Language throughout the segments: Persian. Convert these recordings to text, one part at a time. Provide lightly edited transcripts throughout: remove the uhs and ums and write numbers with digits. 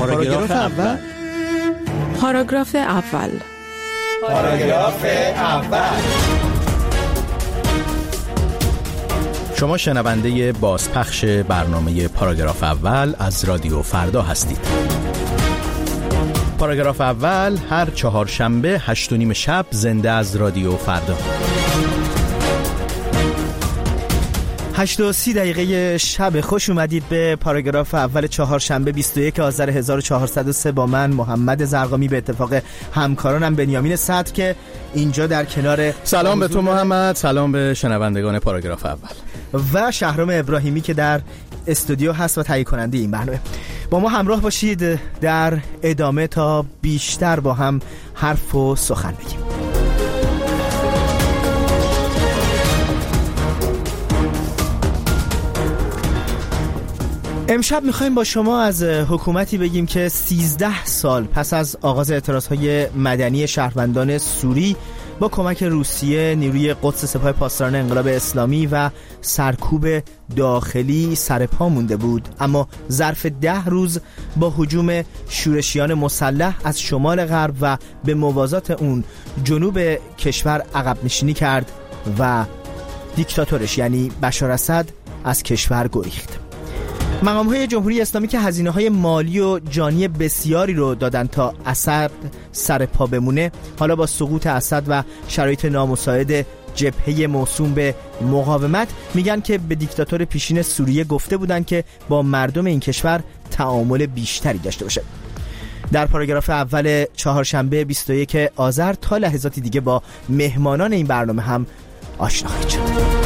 پاراگراف اول. پاراگراف اول. پاراگراف اول. شما شنونده بازپخش برنامه پاراگراف اول از رادیو فردا هستید. پاراگراف اول هر چهارشنبه 8:30 شب زنده از رادیو فردا. 8:30 شب. خوش اومدید به پاراگراف اول چهارشنبه 21 آذر 1403 با من محمد زرقامی، به اتفاق همکارانم بنیامین صدر که اینجا در کنار. سلام به تو محمد، سلام به شنوندگان پاراگراف اول، و شهرام ابراهیمی که در استودیو هست و تهیه کننده این برنامه. با ما همراه باشید در ادامه تا بیشتر با هم حرف و سخن بگیم. امشب میخوایم با شما از حکومتی بگیم که 13 سال پس از آغاز اعتراضهای مدنی شهروندان سوری با کمک روسیه، نیروی قدس سپاه پاسداران انقلاب اسلامی و سرکوب داخلی سر پا مونده بود، اما ظرف 10 روز با هجوم شورشیان مسلح از شمال غرب و به موازات اون جنوب کشور عقب نشینی کرد و دیکتاتورش یعنی بشار اسد از کشور گریخت. مقام‌های جمهوری اسلامی که هزینه‌های مالی و جانی بسیاری رو دادن تا اسد سر پا بمونه، حالا با سقوط اسد و شرایط نامساعد جبهه موسوم به مقاومت میگن که به دیکتاتور پیشین سوریه گفته بودن که با مردم این کشور تعامل بیشتری داشته باشه. در پاراگراف اول چهارشنبه 21 آذر تا لحظاتی دیگه با مهمانان این برنامه هم آشنا خواهید شد.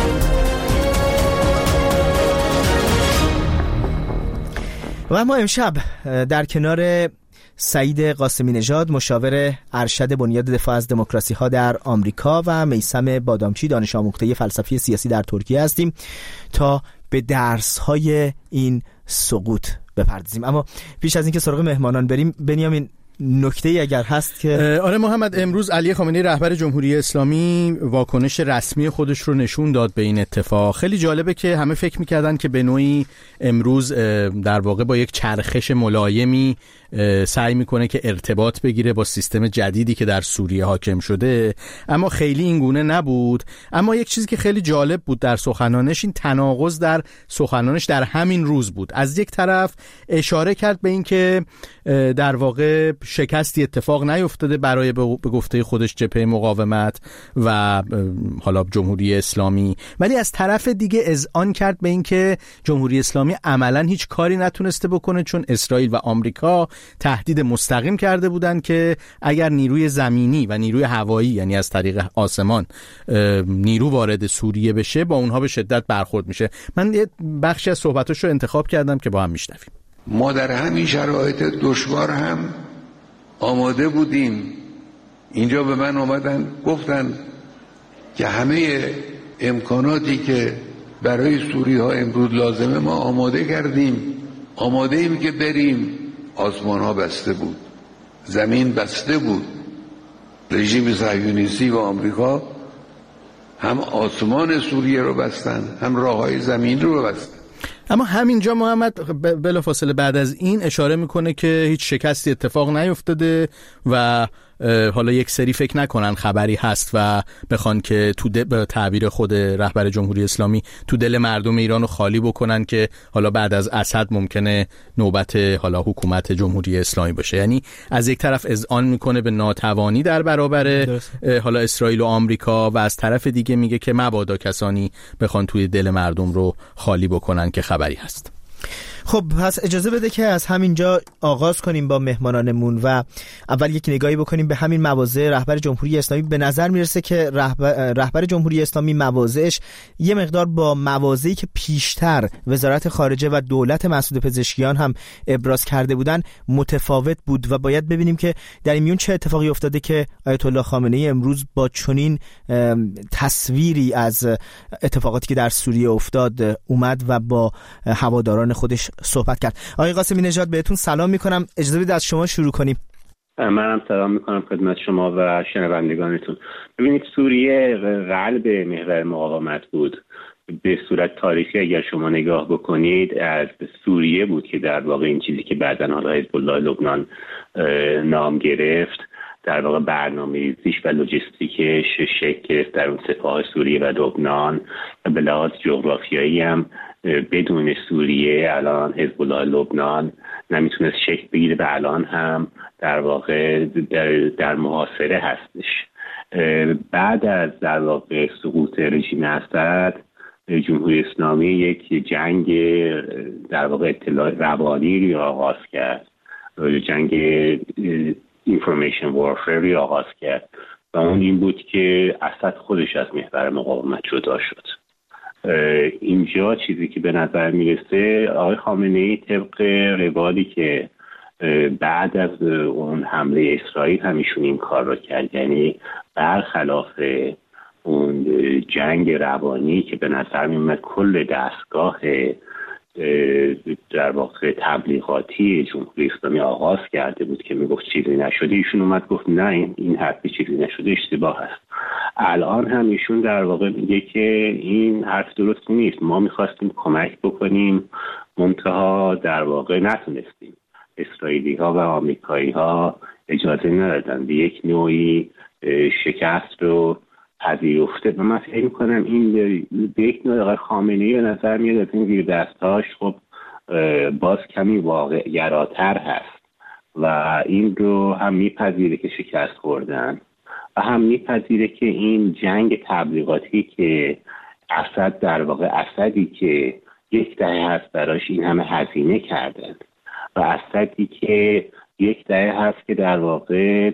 و ما امشب در کنار سعید قاسمی نژاد، مشاور ارشد بنیاد دفاع از دموکراسی ها در آمریکا، و میثم بادامچی، دانش آموخته فلسفی سیاسی در ترکیه هستیم تا به درس های این سقوط بپردازیم. اما پیش از اینکه سراغ مهمانان بریم، بنیامین، نکته‌ای اگر هست که آره محمد، امروز علی خامنه‌ای رهبر جمهوری اسلامی واکنش رسمی خودش رو نشون داد به این اتفاق. خیلی جالبه که همه فکر می‌کردن که به نوعی امروز در واقع با یک چرخش ملایمی سعی میکنه که ارتباط بگیره با سیستم جدیدی که در سوریه حاکم شده، اما خیلی این گونه نبود. اما یک چیزی که خیلی جالب بود در سخنانش، این تناقض در سخنانش در همین روز بود. از یک طرف اشاره کرد به این که در واقع شکستی اتفاق نیفتاده برای به گفته خودش جبهه مقاومت و حالا جمهوری اسلامی، ولی از طرف دیگه اذعان کرد به این که جمهوری اسلامی عملاً هیچ کاری نتونسته بکنه، چون اسرائیل و آمریکا تهدید مستقیم کرده بودند که اگر نیروی زمینی و نیروی هوایی، یعنی از طریق آسمان، نیرو وارد سوریه بشه، با اونها به شدت برخورد میشه. من یه بخشی از صحبتاشو انتخاب کردم که با هم میشنویم. ما در همین شرایط دشوار هم آماده بودیم. اینجا به من اومدن گفتن که همه امکاناتی که برای سوری ها امروز لازمه ما آماده کردیم، آماده ایم که بریم. آسمان ها بسته بود، زمین بسته بود. رژیم صهیونیستی و آمریکا هم آسمان سوریه رو بستن، هم راههای زمین رو بستن. اما همینجا محمد بلافاصله بعد از این اشاره میکنه که هیچ شکستی اتفاق نیفتاده و حالا یک سری فکر نکنن خبری هست و بخوان که به تعبیر خود رهبر جمهوری اسلامی تو دل مردم ایران رو خالی بکنن که حالا بعد از اسد ممکنه نوبت حالا حکومت جمهوری اسلامی باشه. یعنی از یک طرف اذعان میکنه به ناتوانی در برابر حالا اسرائیل و آمریکا، و از طرف دیگه میگه که مبادا کسانی بخوان توی دل مردم رو خالی بکنن که خبری هست. خب پس اجازه بده که از همینجا آغاز کنیم با مهمانانمون و اول یک نگاهی بکنیم به همین مواضع رهبر جمهوری اسلامی. به نظر میرسه که رهبر جمهوری اسلامی مواضعش یه مقدار با مواضعی که پیشتر وزارت خارجه و دولت مسعود پزشکیان هم ابراز کرده بودن متفاوت بود و باید ببینیم که در این میون چه اتفاقی افتاده که آیت الله خامنه‌ای امروز با چنین تصویری از اتفاقاتی که در سوریه افتاد اومد و با هواداران خودش صحبت کرد. آقای قاسمی نژاد بهتون سلام میکنم، اجازه بدید از شما شروع کنیم. منم سلام میکنم خدمت شما و شنوندگانتون. ببینید سوریه قلب محور مقاومت بود به صورت تاریخی اگر شما نگاه بکنید از سوریه بود که در واقع این چیزی که بعداً حالا حزب الله لبنان نام گرفت در واقع برنامه‌ریزیش و لوجستیکش شکل گرفت در اون سپاه سوریه و لبنان. به لحاظ جغرافیایی هم بدون سوریه الان حزب الله لبنان نمیتونست شکل بگیره و الان هم در واقع در محاصره هستش. بعد از در واقع سقوط رژیم اسد جمهوری اسلامی یک جنگ در واقع اطلاع روانی رو آغاز کرد، جنگ information warfare رو آغاز کرد و اون این بود که اسد خودش از محور مقاومت جدا شد. اینجا چیزی که به نظر میرسه آقای خامنه‌ای طبق روالی که بعد از اون حمله اسرائیل همیشون این کار رو کرد، یعنی برخلاف اون جنگ روانی که به نظر میومد کل دستگاه در واقع تبلیغاتی جمهوری اسلامی آغاز کرده بود که میگفت چیزی نشده، ایشون اومد گفت نه این حرفی چیزی نشده اشتباه است. الان هم ایشون در واقع میگه که این حرف درست نیست، ما میخواستیم کمک بکنیم منتها در واقع نتونستیم، اسرائیلی ها و آمریکایی ها اجازه ندادن، به یک نوعی شکست رو پذیرفته و من فکر می‌کنم این به یک نوع آقای خامنه‌ای به نظر میاد از این زیر دستاش خب باز کمی واقع گراتر هست و این رو هم میپذیره که شکست خوردن و هم میپذیره که این جنگ تبلیغاتی که اسد در واقع اسدی که یک دهه هست براش این همه هزینه کردن و اسدی که یک دهه هست که در واقع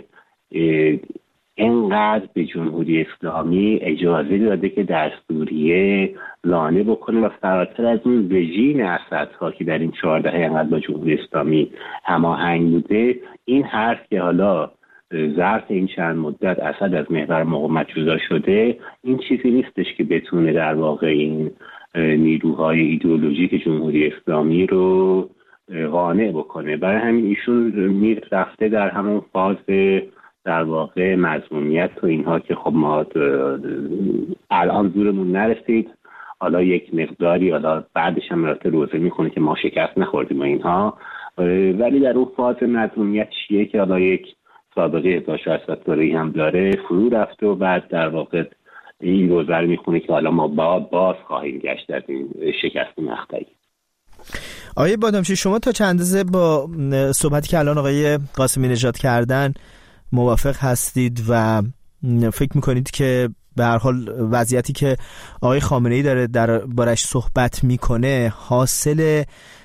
اینقدر به جمهوری اسلامی اجازه داده که در سوریه لانه بکنه و فراتر از اون رژیم اسدها که در این 4 دهه اینقدر با جمهوری اسلامی هماهنگ بوده، این حرف که حالا ظرف این چند مدت اسد از محور مقاومت جدا شده این چیزی نیستش که بتونه در واقع این نیروهای ایدئولوژیک جمهوری اسلامی رو قانع بکنه. برای همین ایشون رفته در همون فاز در واقع مظلومیت و اینها که خب ما الان زورمون نرسید، حالا یک مقداری حالا بعدش هم رفته روزه میخونه که ما شکست نخوردیم و اینها، ولی در اون فاز مظلومیت چیه که حالا یک سابقه 1600 ساله‌ای هم داره فرو رفته و بعد در واقع این روزه رو میخونه که حالا ما باز خواهیم گشت از این شکست مقطعی. آقای بادامچی، شما تا چند اندازه با صحبتی که الان آقای قاسمی نژاد کردن موافق هستید و فکر میکنید که به هر حال وضعیتی که آقای خامنه‌ای داره در بارش صحبت میکنه حاصل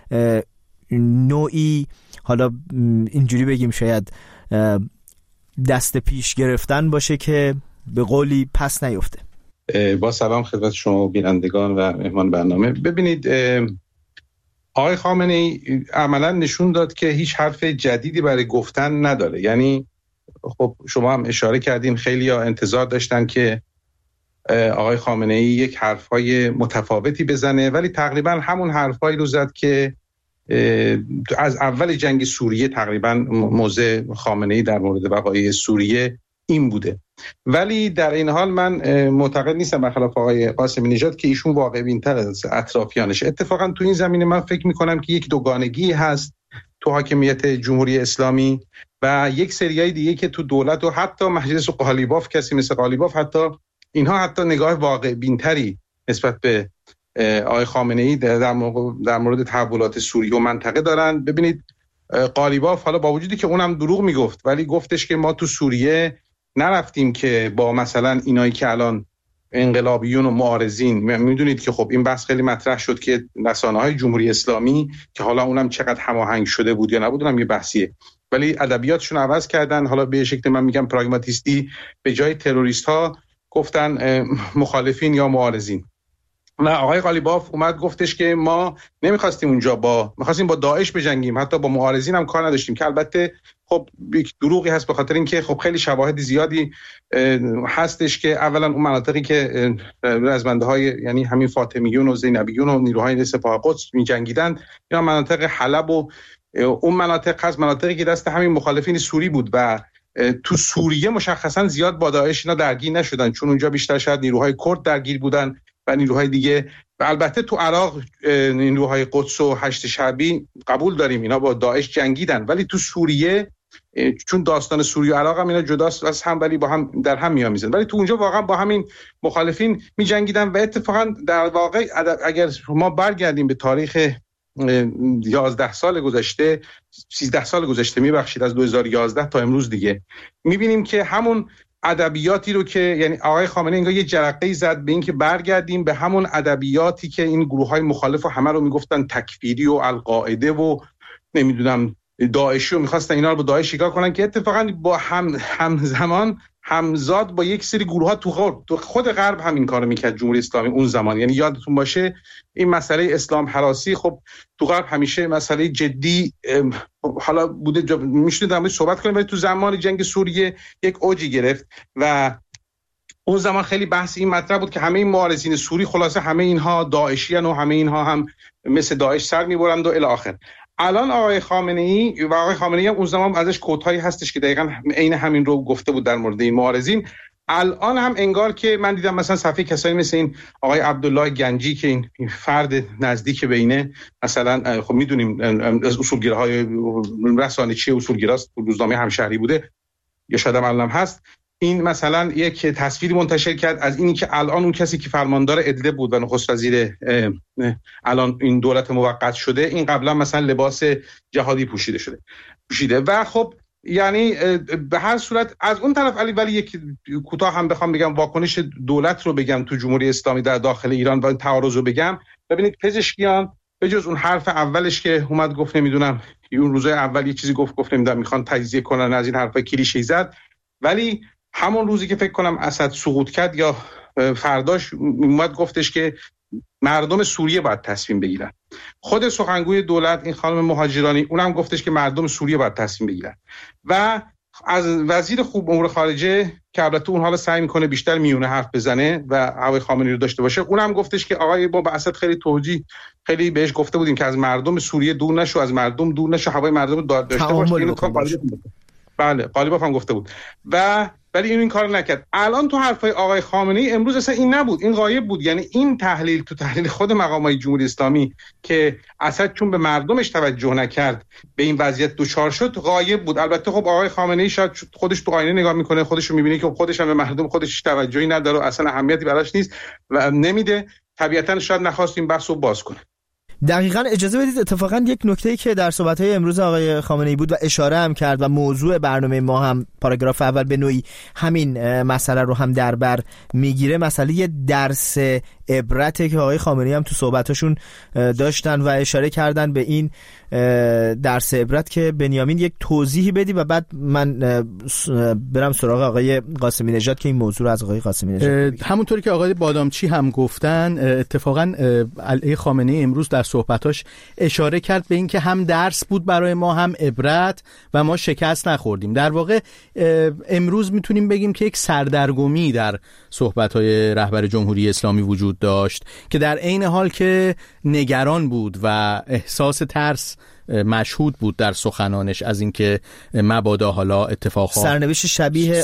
نوعی، حالا اینجوری بگیم شاید دست پیش گرفتن باشه که به قولی پس نیفته؟ با سلام خدمت شما بینندگان و مهمان برنامه. ببینید آقای خامنه‌ای عملا نشون داد که هیچ حرف جدیدی برای گفتن نداره. یعنی خب شما هم اشاره کردین خیلی ها انتظار داشتن که آقای خامنه‌ای یک حرفای متفاوتی بزنه، ولی تقریبا همون حرفایی رو زد که از اول جنگ سوریه تقریبا موضع خامنه‌ای در مورد بقای سوریه این بوده. ولی در این حال من معتقد نیستم برخلاف آقای قاسمی نژاد که ایشون واقع بین‌تر از اطرافیانش. اتفاقا تو این زمینه من فکر می‌کنم که یک دوگانگی هست تو حاکمیت جمهوری اسلامی و یک سریای دیگه که تو دولت و حتی مجلس قالیباف، کسی مثل قالیباف، اینها حتی نگاه واقع بین‌تری نسبت به آقای خامنه‌ای در مورد تحولات سوریه و منطقه دارن. ببینید قالیباف حالا با وجودی که اونم دروغ میگفت ولی گفتش که ما تو سوریه نرفتیم که با مثلا اینایی که الان انقلابیون و معارضین، میدونید که خب این بحث خیلی مطرح شد که رسانه‌های جمهوری اسلامی که حالا اونم چقدر هماهنگ شده بود یا نبود اونم یه بحثیه، ولی ادبیاتشون عوض کردن، حالا به شکل من میگم پراگماتیستی به جای تروریست ها گفتن مخالفین یا معارضین. و آقای قالیباف اومد گفتش که ما نمیخواستیم اونجا میخواستیم با داعش بجنگیم، حتی با معارضین هم کار نداشتیم، که البته خب یک دروغی هست به خاطر اینکه خب خیلی شواهد زیادی هستش که اولا اون مناطقی که رزمنده‌های یعنی همین فاطمیون و زینبیون و نیروهای سپاه قدس می‌جنگیدن یا مناطق حلب و اون مناطق از مناطقی که دست همین مخالفین سوری بود و تو سوریه مشخصا زیاد با داعش اینا درگیر نشدن، چون اونجا بیشتر شاید نیروهای کرد درگیر بودن و نیروهای دیگه. و البته تو عراق نیروهای قدس و هشت شعبی قبول داریم اینا با داعش جنگیدن، ولی تو سوریه چون داستان سوریه و عراق هم اینا جداست از هم، ولی با هم در هم میآمیزن، ولی تو اونجا واقعا با همین مخالفین می‌جنگیدن. و اتفاقا در واقع اگر ما برگردیم به تاریخ 11 سال گذشته 13 سال گذشته میبخشید از 2011 تا امروز دیگه، میبینیم که همون ادبیاتی رو که یعنی آقای خامنه‌ای انگار یه جرقه‌ای زد به این که برگردیم به همون ادبیاتی که این گروه‌های مخالف و همه رو میگفتن تکفیری و القاعده و نمیدونم داعشی و میخواستن اینا رو با داعش شکار کنن، که اتفاقا با همزمان همزاد با یک سری گروه‌ها تو خود غرب هم این کارو میکرد جمهوری اسلامی اون زمان. یعنی یادتون باشه این مسئله اسلام هراسی خب تو غرب همیشه مسئله جدی حالا بوده، میشه در موردش صحبت کنیم، ولی تو زمان جنگ سوریه یک اوجی گرفت و اون زمان خیلی بحث این مطرح بود که همه این معارضین سوری خلاصه همه اینها داعشی ان و همه اینها هم مثل داعش سر میبرند و الی آخر. الان آقای خامنه‌ای هم اون زمان ازش کوتاهی هستش که دقیقاً عین همین رو گفته بود در مورد این معارضین. الان هم انگار که من دیدم مثلا صفحه کسایی مثل این آقای عبدالله گنجی که این فرد نزدیک به اینه، مثلا خب میدونیم از اصولگراهای رسانه‌چی اصولگراست، روزنامه همشهری بوده یا شاید هم هست، این مثلا یک تصویری منتشر کرد از اینی که الان اون کسی که فرماندار ادلب بود و نخست وزیر الان این دولت موقت شده، این قبلا مثلا لباس جهادی پوشیده و خب یعنی به هر صورت از اون طرف ولی یک کوتاه هم بخوام بگم واکنش دولت رو بگم تو جمهوری اسلامی در داخل ایران و تعارض رو بگم، ببینید پزشکیان به جز اون حرف اولش که اومد گفت نمیدونم اون روزای اول یه چیزی گفت نمیدونم میخوان تجزیه کنن از این حرفای کلیشه‌ای زد، ولی همون روزی که فکر کنم اسد سقوط کرد یا فرداش اومد گفتش که مردم سوریه باید تصمیم بگیرن. خود سخنگوی دولت این خانم مهاجرانی اونم گفتش که مردم سوریه باید تصمیم بگیرن و از وزیر خوب امور خارجه که البته اون حالا سعی میکنه بیشتر میونه حرف بزنه و آقای خامنه‌ای رو داشته باشه، اونم گفتش که آقای با اسد خیلی بهش گفته بودیم که از مردم سوریه دور نشو، از مردم دور نشو، هوای مردم داشته باشه. بله قالیباف هم گفته بود ولی این کارو نکرد. الان تو حرفای آقای خامنه‌ای امروز اصلا این نبود، این غایب بود. یعنی این تحلیل تو تحلیل خود مقامات جمهوری اسلامی که اسد چون به مردمش توجه نکرد به این وضعیت دچار شد غایب بود. البته خب آقای خامنه‌ای شاید خودش تو آینه نگاه میکنه، خودش رو میبینه که خودش هم به مردم خودش توجهی نداره و اصلا اهمیتی براش نیست و نمیده، طبیعتاً شاید نخواست این بحثو باز کنه. دقیقاً اجازه بدید اتفاقاً یک نکته‌ای که در صحبت‌های امروز آقای خامنه‌ای بود و اشاره هم کرد و موضوع برنامه ما هم پاراگراف اول به نوعی همین مسئله رو هم در بر میگیره، مسئله درس عبرته که آقای خامنه‌ای هم تو صحبتاشون داشتن و اشاره کردن به این درس عبرت که بنیامین یک توضیحی بدی و بعد من برم سراغ آقای قاسمی نژاد که این موضوع رو از آقای قاسمی نژاد همونطوری که آقای بادامچی هم گفتن اتفاقا علی خامنه‌ای امروز در صحبتاش اشاره کرد به این که هم درس بود برای ما هم عبرت و ما شکست نخوردیم. در واقع امروز میتونیم بگیم که یک سردرگمی در صحبت‌های رهبر جمهوری اسلامی وجود داشت که در عین حال که نگران بود و احساس ترس مشهود بود در سخنانش از اینکه مبادا حالا اتفاقات سرنوشت شبیه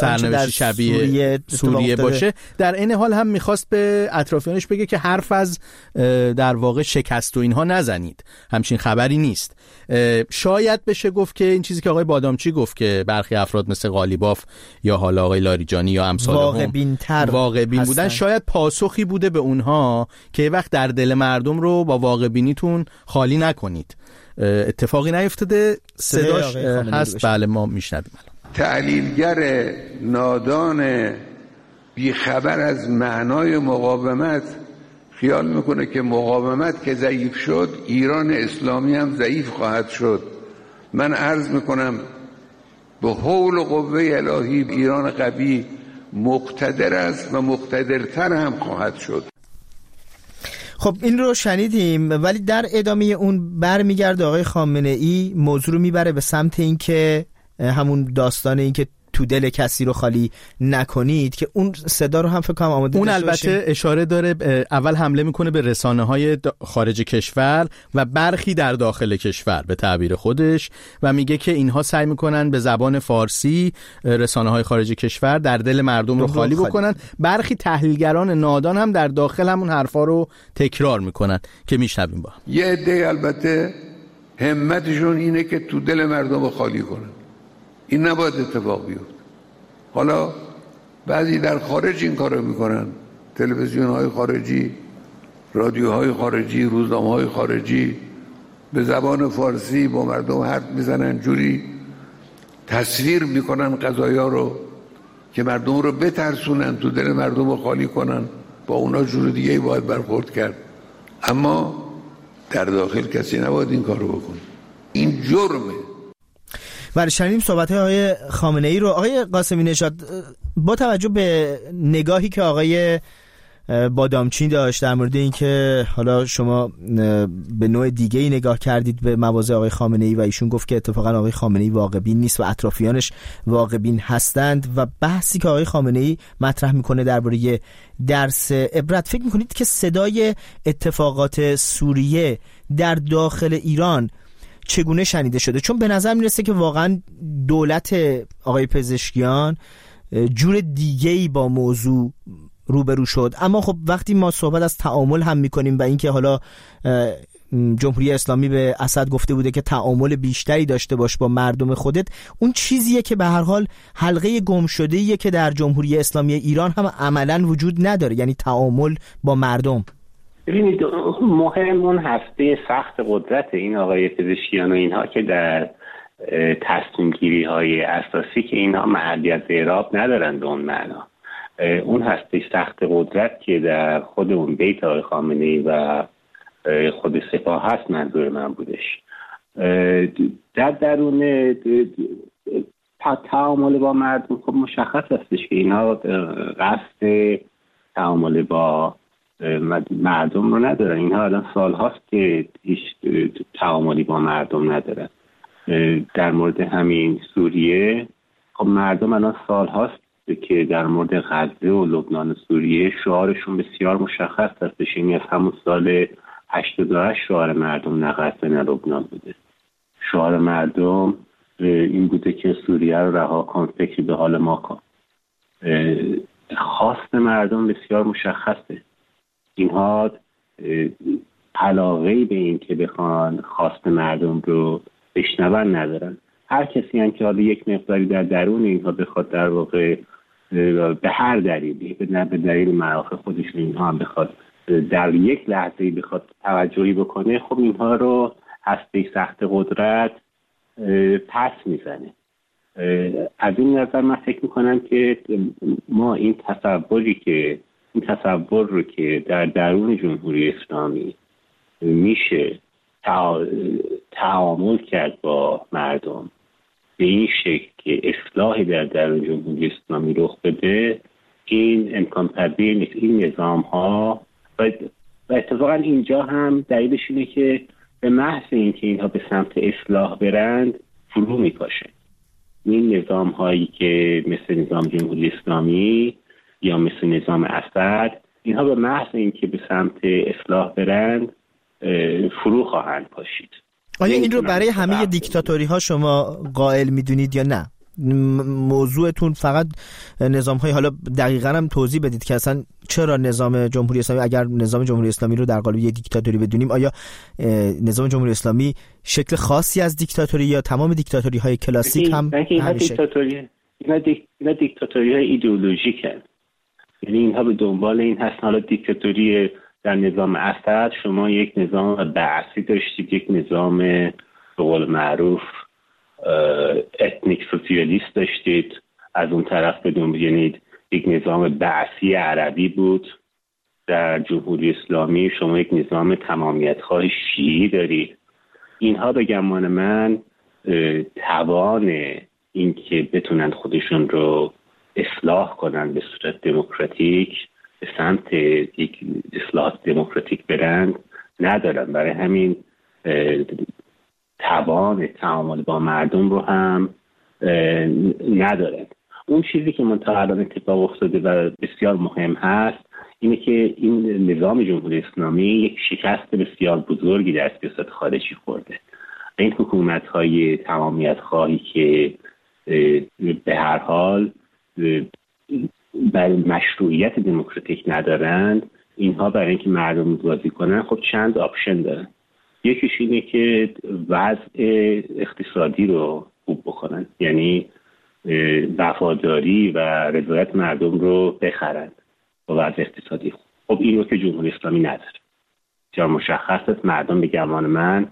سوریه باشه، در عین حال هم میخواست به اطرافیانش بگه که حرف از در واقع شکست و اینها نزنید، همچین خبری نیست. شاید بشه گفت که این چیزی که آقای بادامچی گفت که برخی افراد مثل قالیباف یا حالا آقای لاریجانی یا امثال واقع بین بودن شاید پاسخی بوده به اونها که وقت در دل مردم رو با واقع بینیتون خالی نکنید. اتفاقی نیفتاده، صداش هست، بله ما میشنویم. تحلیلگر نادان بیخبر از معنای مقاومت خیال میکنه که مقاومت که ضعیف شد ایران اسلامی هم ضعیف خواهد شد. من عرض میکنم به حول و قوه الهی ایران قوی مقتدر است و مقتدرتر هم خواهد شد. خب این رو شنیدیم، ولی در ادامه اون برمیگرده آقای خامنه‌ای موضوع رو میبره به سمت این که همون داستان این که تو دل کسی رو خالی نکنید که اون صدا رو هم فکر کنم آماده اون داشته البته باشیم. اشاره داره اول حمله میکنه به رسانه‌های خارج کشور و برخی در داخل کشور به تعبیر خودش و میگه که اینها سعی میکنن به زبان فارسی رسانه‌های خارج کشور در دل مردم رو خالی بکنن. برخی تحلیلگران نادان هم در داخل همون حرفا رو تکرار میکنن که میشنویم. با یه عده البته همتشون اینه که تو دل مردم رو خالی کنن. این نباید اتفاق بیفته. حالا بعضی در خارج این کارو میکنن، تلویزیون‌های خارجی، رادیوهای خارجی، روزنامه‌های خارجی به زبان فارسی با مردم حرف میزنن، جوری تصویر میکنن قضایا رو که مردم رو بترسونن، تو دل مردم رو خالی کنن. با اونا جور دیگه باید برخورد کرد، اما در داخل کسی نباید این کارو بکنه. این جرمه. برای شنیدیم صحبت‌های آقای خامنه‌ای رو. آقای قاسمی نژاد، با توجه به نگاهی که آقای بادامچی داشت در مورد اینکه حالا شما به نوع دیگه‌ای نگاه کردید به مواضع آقای خامنه‌ای و ایشون گفت که اتفاقا آقای خامنه‌ای واقع‌بین نیست و اطرافیانش واقع‌بین هستند و بحثی که آقای خامنه‌ای مطرح میکنه درباره درس عبرت، فکر میکنید که صدای اتفاقات سوریه در داخل ایران چگونه شنیده شده؟ چون به نظر میرسه که واقعا دولت آقای پزشکیان جور دیگه‌ای با موضوع روبرو شد. اما خب وقتی ما صحبت از تعامل هم میکنیم و اینکه حالا جمهوری اسلامی به اسد گفته بوده که تعامل بیشتری داشته باش با مردم خودت، اون چیزیه که به هر حال حلقه گم شده‌ایه که در جمهوری اسلامی ایران هم عملاً وجود نداره، یعنی تعامل با مردم. ببینید مهم اون هسته سخت قدرت این آقای پزشکیان و اینها که در تصمیم گیری های اساسی که اینها محلیت اعراب ندارن به اون معنا، اون هسته سخت قدرت که در خود اون بیت آقای خامنه‌ای و خود سپاه هست منظور من بودش. در درون تعامل با مردم خب مشخص هستش که اینها قصد تعامل با مردم رو ندارن. اینها الان سال هاست که هیچ تعاملی با مردم ندارن. در مورد همین سوریه خب مردم الان سال هاست که در مورد غزه و لبنان و سوریه شعارشون بسیار مشخص هستش. این از همون سال 88 شعار مردم نه غزه نه لبنان بوده. شعار مردم این بوده که سوریه رو رها کن، فکری به حال ما کن. خواست مردم بسیار مشخصه. اینها علاقه‌ای به این که بخوان خواست مردم رو بشنون ندارن. هر کسی هم که حالا یک مقداری در درون اینها بخواد در واقع به هر دلیلی به دلیل منافع خودشون اینها هم بخواد در یک لحظه‌ای بخواد توجهی بکنه، خب اینها رو هسته سخت قدرت پس میزنه. از این نظر من فکر میکنم که ما این تصور رو که در درون جمهوری اسلامی میشه تعامل کرد با مردم به این شکل که اصلاحی در درون جمهوری اسلامی رخ بده، این امکان پذیر نیست. این نظام ها و اتفاقا اینجا هم دلیلش اینه که به محض اینکه اینها به سمت اصلاح برند فرو میپاشه. این نظام هایی که مثل نظام جمهوری اسلامی یا مثل نظام اسد، اینها به محض اینکه به سمت اصلاح برند فرو خواهند پاشید. آیا این رو برای همه دیکتاتوری ها شما قائل میدونید یا نه؟ موضوعتون فقط نظام های، حالا دقیقاً هم توضیح بدید که اصلا چرا نظام جمهوری اسلامی، اگر نظام جمهوری اسلامی رو در قالب یک دیکتاتوری بدونیم، آیا نظام جمهوری اسلامی شکل خاصی از دیکتاتوری یا تمام دیکتاتوری های کلاسیک هم همیشه؟ اینا دیکتاتوری های ایدئولوژیک هست. یعنی اینها به دنبال این هستن. حالا دیکتاتوری در نظام اسد شما یک نظام بعثی داشتید، یک نظام به قول معروف اتنیک سوسیالیست داشتید. از اون طرف یعنی یک نظام بعثی عربی بود. در جمهوری اسلامی شما یک نظام تمامیت‌خواه شیعی دارید. اینها به گمان من توان این که بتونن خودشون رو اصلاح کنن به صورت دموکراتیک، به سمت یک اصلاح دموکراتیک برند ندارن. برای همین توان تعامل با مردم رو هم ندارن. اون چیزی که منتها الان اتفاق افتاده و بسیار مهم هست اینه که این نظام جمهوری اسلامی یک شکست بسیار بزرگی در سیاست خارجی خورده. این حکومت‌های تمامیت خواهی که به هر حال برای مشروعیت دموکراتیک ندارند، اینها برای اینکه مردم بازی کنن خب چند آپشن دارن. یکیش اینه که وضع اقتصادی رو خوب بکنن، یعنی وفاداری و رضایت مردم رو بخرند با وضع اقتصادی خوب. خب این رو که جمهوری اسلامی نداره. چرا مشخص است مردم به گمان من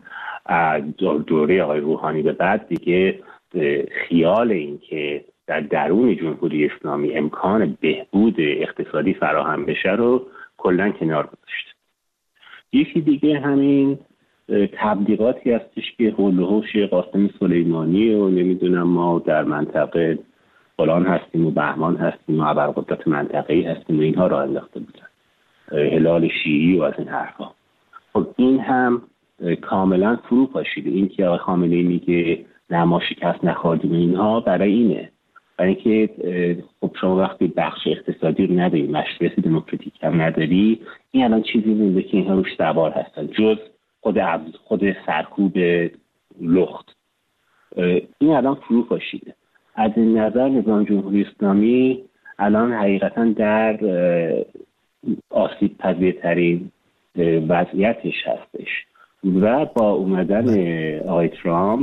دوره آقای روحانی به بعد دیگه خیال این که در درون جمهوری اسلامی امکان بهبود اقتصادی فراهم بشه رو کلاً کنار گذاشته. یکی دیگه همین تبلیغاتی هستش که حول و حوش قاسم سلیمانی و نمیدونم ما در منطقه فلان هستیم و بهمان هستیم و ابرقدرت منطقه‌ای هستیم و اینها را انداخته بودن، هلال شیعی و از این حرفا. خب این هم کاملا فرو پاشیده. این که آقای خامنه‌ای میگه نه ما شکست نخوردیم اینها برای اینه، برای اینکه خب شما وقتی بخش اقتصادی رو نداری، مشروعیت دموکراتیک هم نداری، این الان چیزی نیست که اینها روش سوار هستن جز خود سرکوب لخت. این الان فرو پاشیده. از این نظر نظام جمهوری اسلامی الان حقیقتا در آسیب پذیرترین وضعیتش هستش و با اومدن آقای ترامپ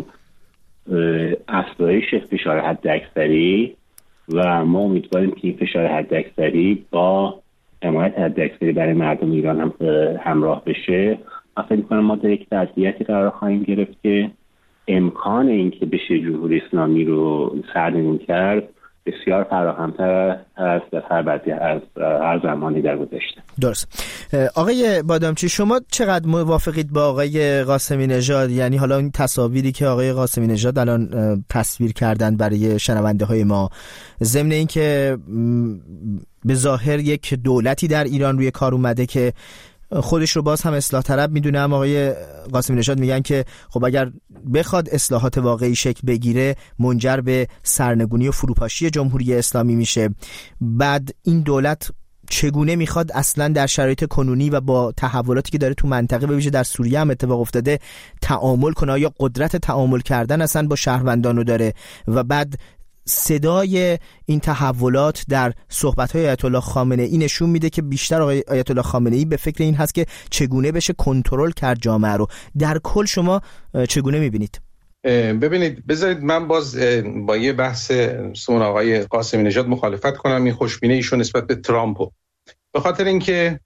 افزایش فشار حداکثری و ما امیدواریم که این فشار حداکثری با حمایت حداکثری برای مردم ایران هم همراه بشه. من فکر می‌کنم ما در یک وضعیتی قرار خواهیم گرفت که امکان این که بشه جمهوری اسلامی رو سرنگون کرد بسیار فراهم‌تر است از هر زمانی در گذشته. درست. آقای بادامچی، شما چقدر موافقید با آقای قاسمی نژاد؟ یعنی حالا این تصاویری که آقای قاسمی نژاد الان تصویر کردن برای شنونده های ما، ضمن این که به ظاهر یک دولتی در ایران روی کار اومده که خودش رو باز هم اصلاح طلب میدونه، اما آقای قاسمی نژاد میگن که خب اگر بخواد اصلاحات واقعی شکل بگیره منجر به سرنگونی و فروپاشی جمهوری اسلامی میشه. بعد این دولت چگونه میخواد اصلا در شرایط کنونی و با تحولاتی که داره تو منطقه، به ویژه در سوریه هم اتفاق افتاده، تعامل کنه؟ آیا قدرت تعامل کردن اصلا با شهروندانو داره؟ و بعد صدای این تحولات در صحبت‌های آیت الله خامنه‌ای نشون میده که بیشتر آیت الله خامنه‌ای به فکر این هست که چگونه بشه کنترل کرد جامعه رو. در کل شما چگونه میبینید؟ ببینید، بذارید من باز با یه بحث سمون آقای قاسمی نژاد مخالفت کنم. این خوشبینی ایشون نسبت به ترامپو، به خاطر اینکه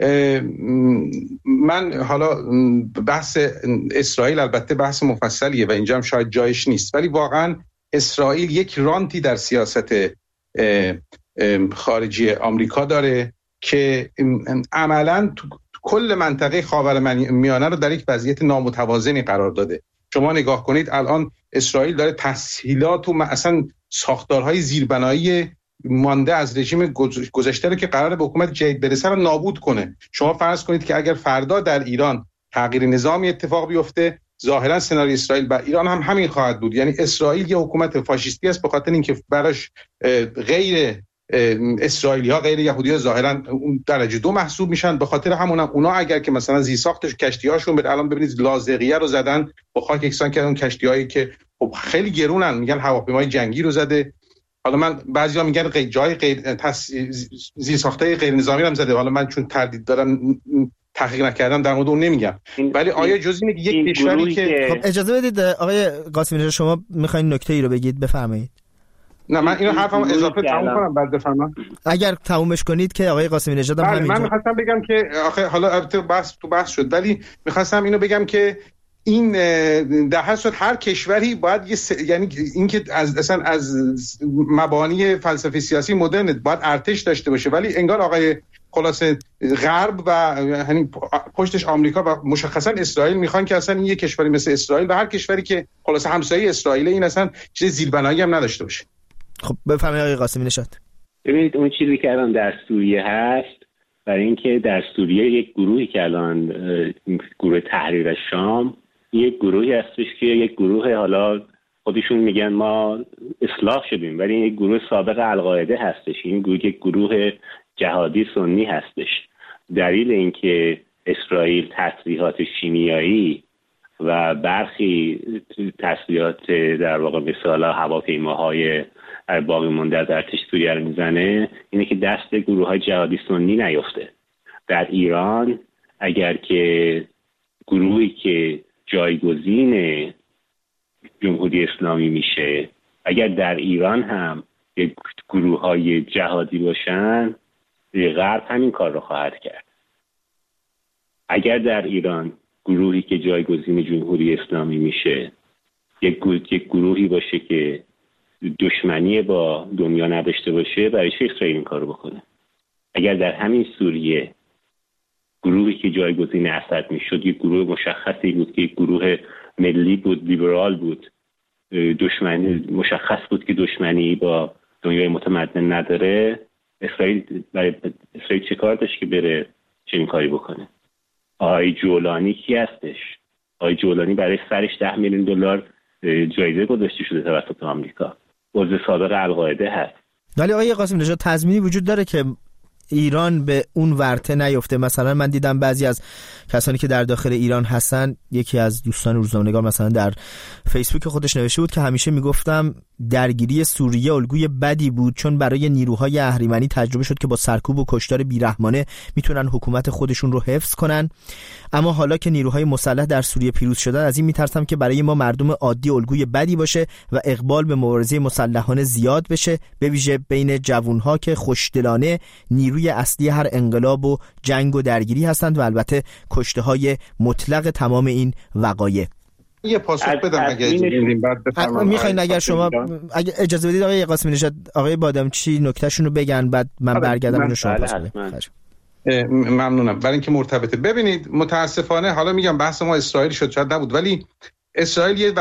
من حالا بحث اسرائیل البته بحث مفصلیه و اینجا هم شاید جایش نیست، ولی واقعا اسرائیل یک رانتی در سیاست خارجی آمریکا داره که عملاً تو کل منطقه خاورمیانه رو در یک وضعیت نامتوازنی قرار داده. شما نگاه کنید الان اسرائیل داره تسهیلات و اصلا ساختارهای زیربنایی مانده از رژیم گذشته رو که قراره به حکومت جدید برسه رو نابود کنه. شما فرض کنید که اگر فردا در ایران تغییر نظامی اتفاق بیفته، ظاهرا سناریوی اسرائیل و ایران هم همین خواهد بود. یعنی اسرائیل یه حکومت فاشیستی است به خاطر اینکه براش غیر اسرائیلی‌ها، غیر یهودی‌ها ظاهرا درجه 2 محسوب میشن. به خاطر همونم اونا اگر که مثلا زیرساختش کشتی‌هاشون به الان ببینید لاذقیه رو زدن، با خاک یکسان کردن کشتی‌هایی که خب خیلی گرونن، میگن هواپیمای جنگی رو زده. حالا من بعضیا میگن جای غیر زیرساختای غیر نظامی هم زده. حالا من چون تردید دارم تحقیق نکردم در مورد اون نمیگم، ولی آیا جز اینه که یک کشوری که خب اجازه بدید آقای قاسمی نژاد شما میخواین نکته ای رو بگید، بفرمایید. نه من اینو حرفم اضافه تموم کنم بعد بفرمایید. اگر تمومش کنید که آقای قاسمی نژاد هم همینجا. من می‌خواستم بگم که آخه حالا البته بحث شد، ولی می‌خواستم اینو بگم که این در هر صورت هر کشوری باید یعنی اینکه اصلا از مبانی فلسفه سیاسی مدرن باید ارتش داشته باشه، ولی انگار آقای خلاصه غرب و یعنی پشتش آمریکا و مشخصا اسرائیل میخوان که اصلا این یک کشوری مثل اسرائیل و هر کشوری که خلاصه همسایه اسرائیل این اصلا چیز زیربنایی هم نداشته باشه. خب بفرمایید آقای قاسمی نژاد. ببینید اون چیزی که الان در سوریه هست، برای اینکه در سوریه یک گروهی که الان گروه تحریر شام یک گروهی هستش که یک گروه حالا خودشون میگن ما اصلاح شدیم، ولی این گروه سابق القاعده هستش. این گروه یک گروه جهادی سنی هستش. دلیل اینکه اسرائیل تسلیحات شیمیایی و برخی تسلیحات در واقع مثل هواپیماهای باقی مانده در ارتش سوریه رو میزنه اینه که دست گروه‌های جهادی سنی نیفته. در ایران اگر که گروهی که جایگزین جمهوری اسلامی میشه، اگر در ایران هم یک گروه‌های جهادی باشن، غرب همین کار رو خواهد کرد. اگر در ایران گروهی که جایگزین جمهوری اسلامی میشه یک گروهی باشه که دشمنی با دنیا نداشته باشه، برای چه اسرائیل این کارو بکنه؟ اگر در همین سوریه گروهی که جایگزین اسد میشد یک گروه مشخصی بود که یک گروه ملی بود، لیبرال بود، دشمنی مشخص بود که دشمنی با دنیای متمدن نداره، اسرائیل چه کار داشت که بره چنین کاری بکنه؟ آقای جولانی کی هستش؟ آقای جولانی برای سرش $10 میلیون جایزه گذاشته شده توسط آمریکا. عضو سابق القاعده هست. ولی آقای قاسمی نژاد تضمینی وجود داره که ایران به اون ورطه نیفته؟ مثلا من دیدم بعضی از کسانی که در داخل ایران هستن، یکی از دوستان روزنامه‌نگار مثلا در فیسبوک خودش نوشته بود که همیشه میگفتم درگیری سوریه الگوی بدی بود، چون برای نیروهای اهریمنی تجربه شد که با سرکوب و کشتار بیرحمانه میتونن حکومت خودشون رو حفظ کنن، اما حالا که نیروهای مسلح در سوریه پیروز شدن، از این میترسم که برای ما مردم عادی الگوی بدی باشه و اقبال به مبارزه مسلحانه زیاد بشه، به ویژه بین جوانها که خوشدلانه نیروی اصلی هر انقلاب و جنگ و درگیری هستند و البته کشته‌های مطلق تمام این وقایع. یه پاسخ بدم اگه اجازه بدید بعد بفرمایید. میخواین اگر شما اگه اجازه بدید آقای قاسمی نژاد، آقای بادامچی نکتهشون رو بگن، بعد من برگردم اونو شما پاسخ بدم. ممنونم. برای اینکه مرتبطه. ببینید متاسفانه حالا میگم بحث ما اسرائیل شد، شاید نبود، ولی اسرائیل یه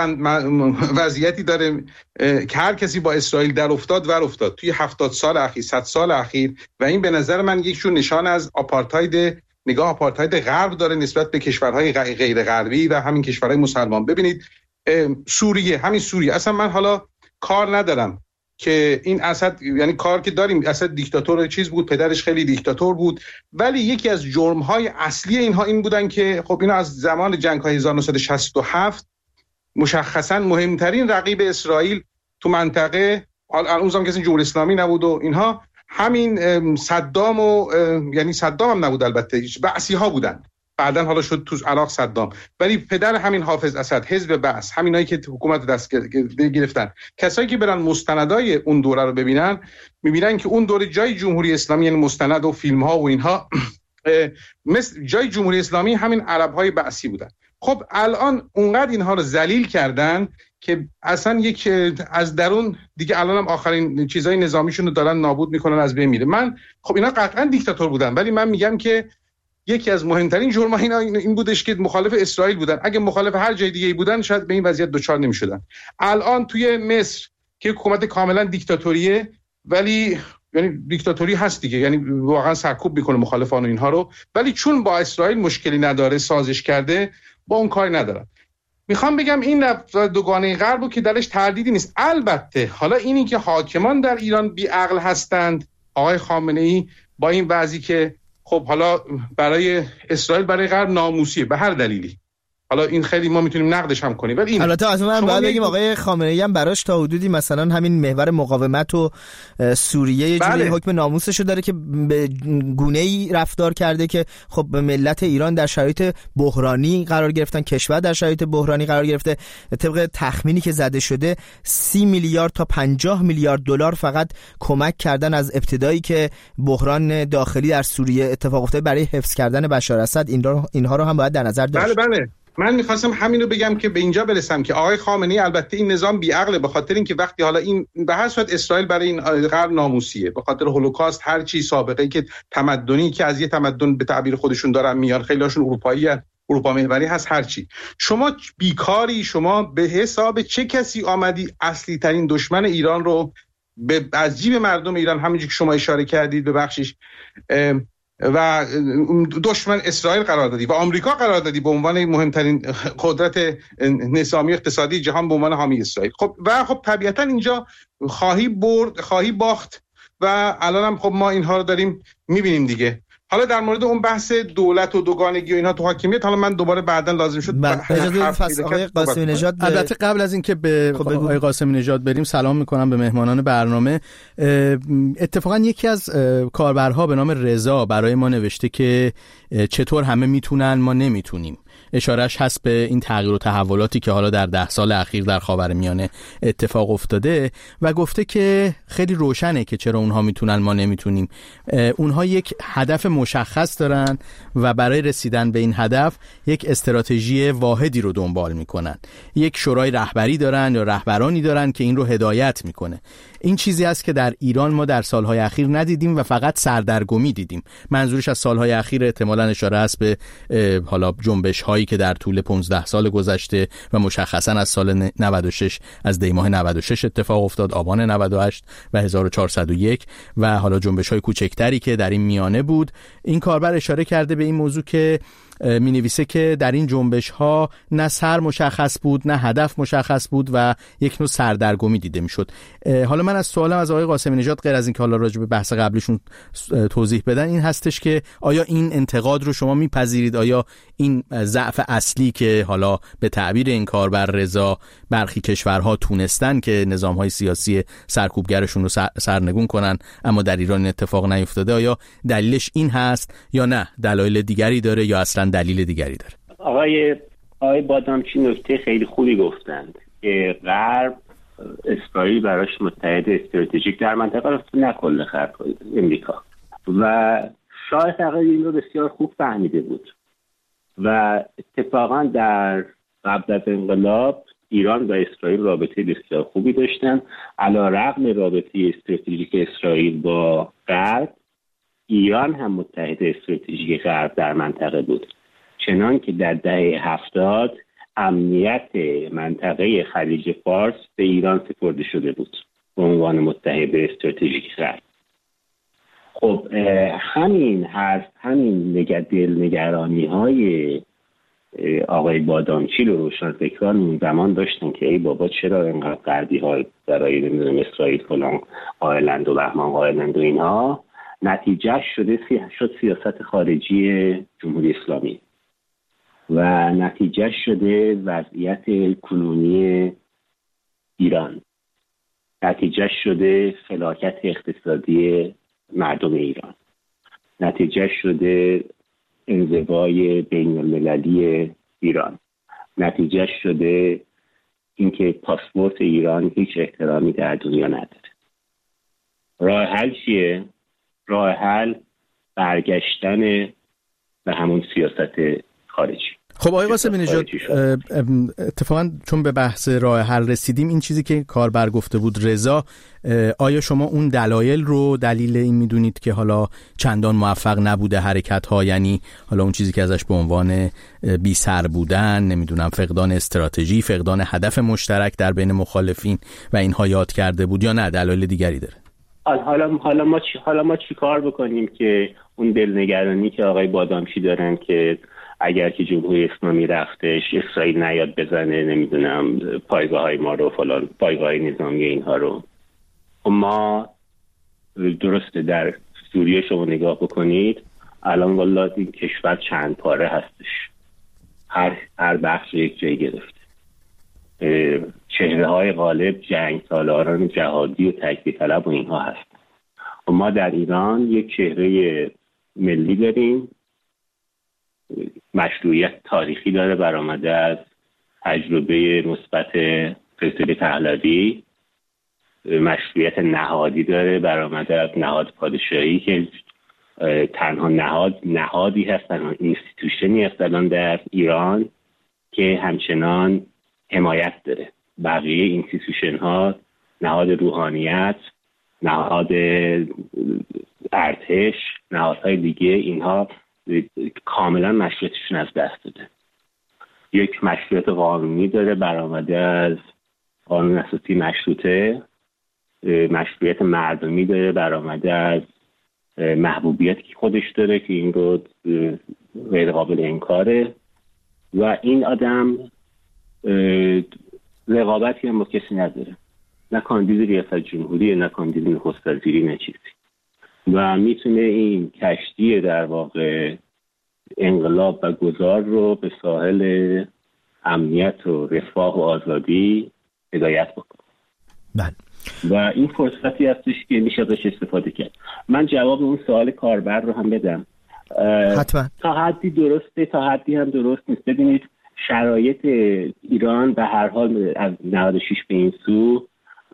وضعیتی داره که هر کسی با اسرائیل در افتاد توی 70 سال اخیر، 100 سال اخیر، و این به نظر من یک جور نشان از آپارتاید، نگاه آپارتاید غرب داره نسبت به کشورهای غیر غربی و همین کشورهای مسلمان. ببینید سوریه، همین سوریه، اصلا من حالا کار ندارم که این اسد، یعنی کار که داریم، اسد دیکتاتور چیز بود، پدرش خیلی دیکتاتور بود، ولی یکی از جرم‌های اصلی اینها این بودن که خب اینا از زمان جنگ‌های 1967 مشخصاً مهمترین رقیب اسرائیل تو منطقه، اون زمان که جمهوری اسلامی نبود و اینها، همین صدام و یعنی صدام هم نبود البته، بعثی‌ها بودن، بعدن حالا شد تو عراق صدام، ولی پدر همین حافظ اسد، حزب بعث، همینایی که حکومت دست گرفتن، کسایی که برن مستندای اون دوره رو ببینن میبینن که اون دوره جای جمهوری اسلامی، یعنی مستند و فیلم ها و اینها، مثل جای جمهوری اسلامی همین عرب‌های بعثی بودن. خب الان اونقدر اینها رو ذلیل کردن که اصلا یک از درون دیگه الان هم آخرین چیزای نظامیشون رو دارن نابود میکنن، از بین میره. من خب اینا قطعا دیکتاتور بودن، ولی من میگم که یکی از مهمترین جرم‌ها این بودش که مخالف اسرائیل بودن. اگه مخالف هر جای دیگه بودن شاید به این وضعیت دچار نمی‌شدن. الان توی مصر که حکومت کاملا دیکتاتوریه، ولی یعنی دیکتاتوری هست دیگه، یعنی واقعا سرکوب میکنه مخالفان و اینها رو، ولی چون با اسرائیل مشکلی نداره، سازش کرده، با اون کاری نداره. میخوام بگم این دوگانه غربو که درش تردیدی نیست. البته حالا اینی که حاکمان در ایران بی عقل هستند، آقای خامنه‌ای با این وضعی که خب حالا برای اسرائیل، برای غرب ناموسیه به هر دلیلی، حالا این خیلی ما میتونیم نقدش هم کنیم، ولی این البته اصلا باید بگیم آقای خامنه‌ای هم براش تا حدودی مثلا همین محور مقاومت و سوریه یه جوری حکم ناموسشو داره که به گونه‌ای رفتار کرده که خب به ملت ایران در شرایط بحرانی قرار گرفتن، کشور در شرایط بحرانی قرار گرفته. طبق تخمینی که زده شده 30 میلیارد تا 50 میلیارد دلار فقط کمک کردن از ابتدایی که بحران داخلی در سوریه اتفاق افتاد برای حفظ کردن بشار اسد. اینها رو هم باید در نظر داشت. بله من میخواستم همین رو بگم که به اینجا برسم که آقای خامنه‌ای البته این نظام بی‌عقله، به خاطر اینکه وقتی حالا این به هر صورت اسرائیل برای این غرب ناموسیه، به خاطر هولوکاست، هر چی سابقه‌ای که تمدنی که از یه تمدن به تعبیر خودشون دارن میان، خیلی‌هاشون اروپایی‌ان، اروپا محوری هست، هر چی. شما بیکاری، شما به حساب چه کسی آمدی اصلی ترین دشمن ایران رو از جیب مردم ایران، همونجوری که شما اشاره کردید ببخشید و دشمن اسرائیل قراردادی و آمریکا قراردادی به عنوان مهمترین قدرت نظامی اقتصادی جهان به عنوان حامی اسرائیل. خب طبیعتا اینجا خواهی برد خواهی باخت و الان هم خب ما اینها رو داریم میبینیم دیگه. حالا در مورد اون بحث دولت و دوگانگی و اینها تو حاکمیت، حالا من دوباره بعداً لازم شد آقای قاسمی نژاد. البته قبل از اینکه به آقای قاسمی نژاد بریم سلام میکنم به مهمانان برنامه. اتفاقا یکی از کاربرها به نام رضا برای ما نوشته که چطور همه میتونن ما نمیتونیم. اشارهش هست به این تغییر و تحولاتی که حالا در 10 سال اخیر در خاورمیانه اتفاق افتاده و گفته که خیلی روشنه که چرا اونها میتونن ما نمیتونیم. اونها یک هدف مشخص دارن و برای رسیدن به این هدف یک استراتژی واحدی رو دنبال میکنن. یک شورای رهبری دارن یا رهبرانی دارن که این رو هدایت میکنه. این چیزی است که در ایران ما در سالهای اخیر ندیدیم و فقط سردرگمی دیدیم. منظورش از سالهای اخیر احتمالاً اشاره است به حالا جنبش هایی که در طول 15 سال گذشته و مشخصاً از سال 96 از دی ماه 96 اتفاق افتاد، آبان 98 و 1401 و حالا جنبش های کوچکتری که در این میانه بود. این کاربر اشاره کرده به این موضوع که می نویسه که در این جنبش ها نه سر مشخص بود نه هدف مشخص بود و یک نوع سردرگمی دیده می شد. حالا من از سوالم از آقای قاسمی نژاد غیر از این که حالا راجع به بحث قبلیشون توضیح بدن این هستش که آیا این انتقاد رو شما میپذیرید؟ آیا این ضعف اصلی که حالا به تعبیر این کاربر رضا برخی کشورها تونستن که نظام‌های سیاسی سرکوبگرشون رو سرنگون کنن اما در ایران اتفاق نیفتاده، آیا دلیلش این هست یا نه دلایل دیگری داره یا اصلا دلیل دیگری داره؟ آقای بادامچی نکته خیلی خوبی گفتند که غرب اسرائیل براش متحد استراتژیک در منطقه است، نه کل غرب امریکا، و شاه تقریبا این رو بسیار خوب فهمیده بود و اتفاقا در قبل از انقلاب ایران و اسرائیل رابطه بسیار خوبی داشتن. علیرغم رابطه استراتژیک اسرائیل با غرب، ایران هم متحد استراتژیک غرب در منطقه بود، چنان که در دهه 70 امنیت منطقه خلیج فارس به ایران سپرده شده بود به عنوان متحد استراتژیک غرب. خب همین دلنگرانی های آقای بادامچی رو روشنفکران اون زمان داشتن که ای بابا چرا اینقدر غربی ها برای نمیدونم اسرائیل فلان قائلند و بهمان قائلند و اینها، نتیجه شد سیاست خارجی جمهوری اسلامی و نتیجه شده وضعیت کنونی ایران، نتیجه شده فلاکت اقتصادی مردم ایران، نتیجه شده انزوای بین المللی ایران، نتیجه شده اینکه پاسپورت ایران هیچ احترامی در دنیا نداره. راه حل چیه؟ راه حل برگشتن به همون سیاست خارجی. خب آقای قاسمی نژاد، اتفاقا چون به بحث راه حل رسیدیم، این چیزی که کاربر گفته بود رضا، آیا شما اون دلایل رو دلیل این میدونید که حالا چندان موفق نبوده حرکت ها، یعنی حالا اون چیزی که ازش به عنوان بی سر بودن، نمیدونم فقدان استراتژی، فقدان هدف مشترک در بین مخالفین و اینها یاد کرده بود، یا نه دلایل دیگری داره؟ حالا ما چی کار بکنیم که اون دلنگرانی که آقای بادامچی دارن که اگر که جمهوری اسلامی رفتش اسرائیل نیاد بزنه نمیدونم پایگاه‌های ما رو فلان پایگاه نظامی اینها رو، ما درسته در سوریه شما نگاه بکنید الان والله این کشور چند پاره هستش، هر بخش یک جای گرفته، چهره‌های غالب جنگ سالاران جهادی و تکفیر طلب و اینها هست. و ما در ایران یک چهره ملی داریم، مشروعیت تاریخی داره برآمده از تجربه مثبت فلسفه پهلوی، مشروعیت نهادی داره برآمده از نهاد پادشاهی که تنها نهادی هست، تنها اینستیتوشنی هست الان در ایران که همچنان حمایت داره. بقیه اینستیتوشن ها، نهاد روحانیت، نهاد ارتش، نهادهای دیگه، اینها کاملا مشروعیتشون از دست داده. یک مشروعیت قانونی داره برآمده از قانون اساسی مشروطه، مشروعیت مردمی داره برآمده از محبوبیتی که خودش داره که این رو غیر قابل انکاره و این آدم رقابتی هم با کسی نداره، نه کاندید ریاست جمهوری، نه کاندید نخست وزیری، نه چیزی، و میتونه این کشتی در واقع انقلاب و گذار رو به ساحل امنیت و رفاه و آزادی هدایت بکنه. و این فرصتی هستش که میشه ازش استفاده کرد. من جواب اون سوال کاربر رو هم بدم. حتما. تا حدی درسته، تا حدی هم درست نیست. ببینید شرایط ایران به هر حال از 96 به این سو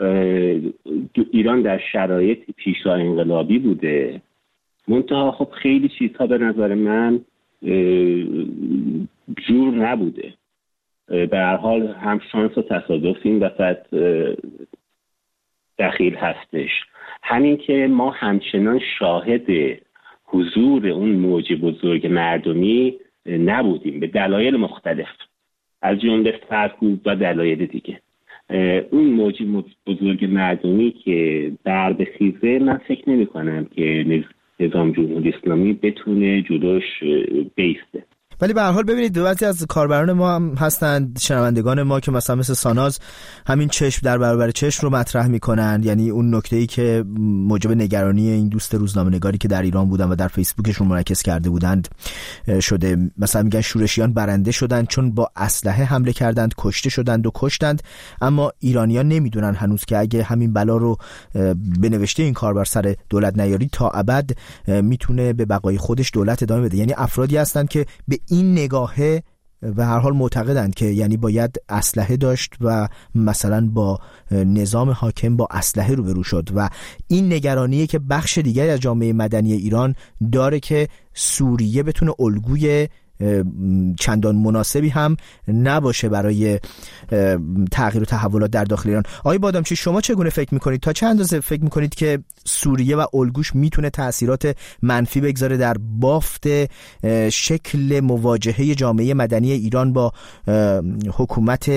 ایران در شرایط پیشرو انقلابی بوده، منتها خب خیلی چیزها به نظر من جور نبوده. به هر حال هم شانس و تصادف این وسط دخیل هستش. همین که ما همچنان شاهد حضور اون موج بزرگ مردمی نبودیم به دلایل مختلف، از جمله فرهنگ و دلایل دیگه. اون موج بزرگ مردمی که در بخیزه، من فکر نمی کنم که نظام جمهوری اسلامی بتونه جلوش بیسته. ولی به هر حال ببینید بعضی از کاربران ما هم هستند، شنوندگان ما، که مثلا مثل ساناز همین چشم در برابر چشم رو مطرح میکنن، یعنی اون نکته‌ای که موجب نگرانی این دوست روزنامه‌نگاری که در ایران بودن و در فیسبوکشون منعکس کرده بودند شده. مثلا میگن شورشیان برنده شدند چون با اسلحه حمله کردند، کشته شدند و کشتند، اما ایرانیان نمیدونن هنوز که اگه همین بلا رو به نوشته این کاربر سر دولت نیاری تا ابد میتونه به بقای خودش دولت ادامه بده. یعنی افرادی هستند که به این نگاهه و هر حال معتقدند که یعنی باید اسلحه داشت و مثلا با نظام حاکم با اسلحه روبرو شد، و این نگرانیه که بخش دیگری از جامعه مدنی ایران داره که سوریه بتونه الگوی چندان مناسبی هم نباشه برای تغییر و تحولات در داخل ایران. آقای بادامچی، شما چگونه فکر میکنید؟ تا چه اندازه فکر میکنید که سوریه و الگوش میتونه تأثیرات منفی بگذاره در بافت شکل مواجهه جامعه مدنی ایران با حکومت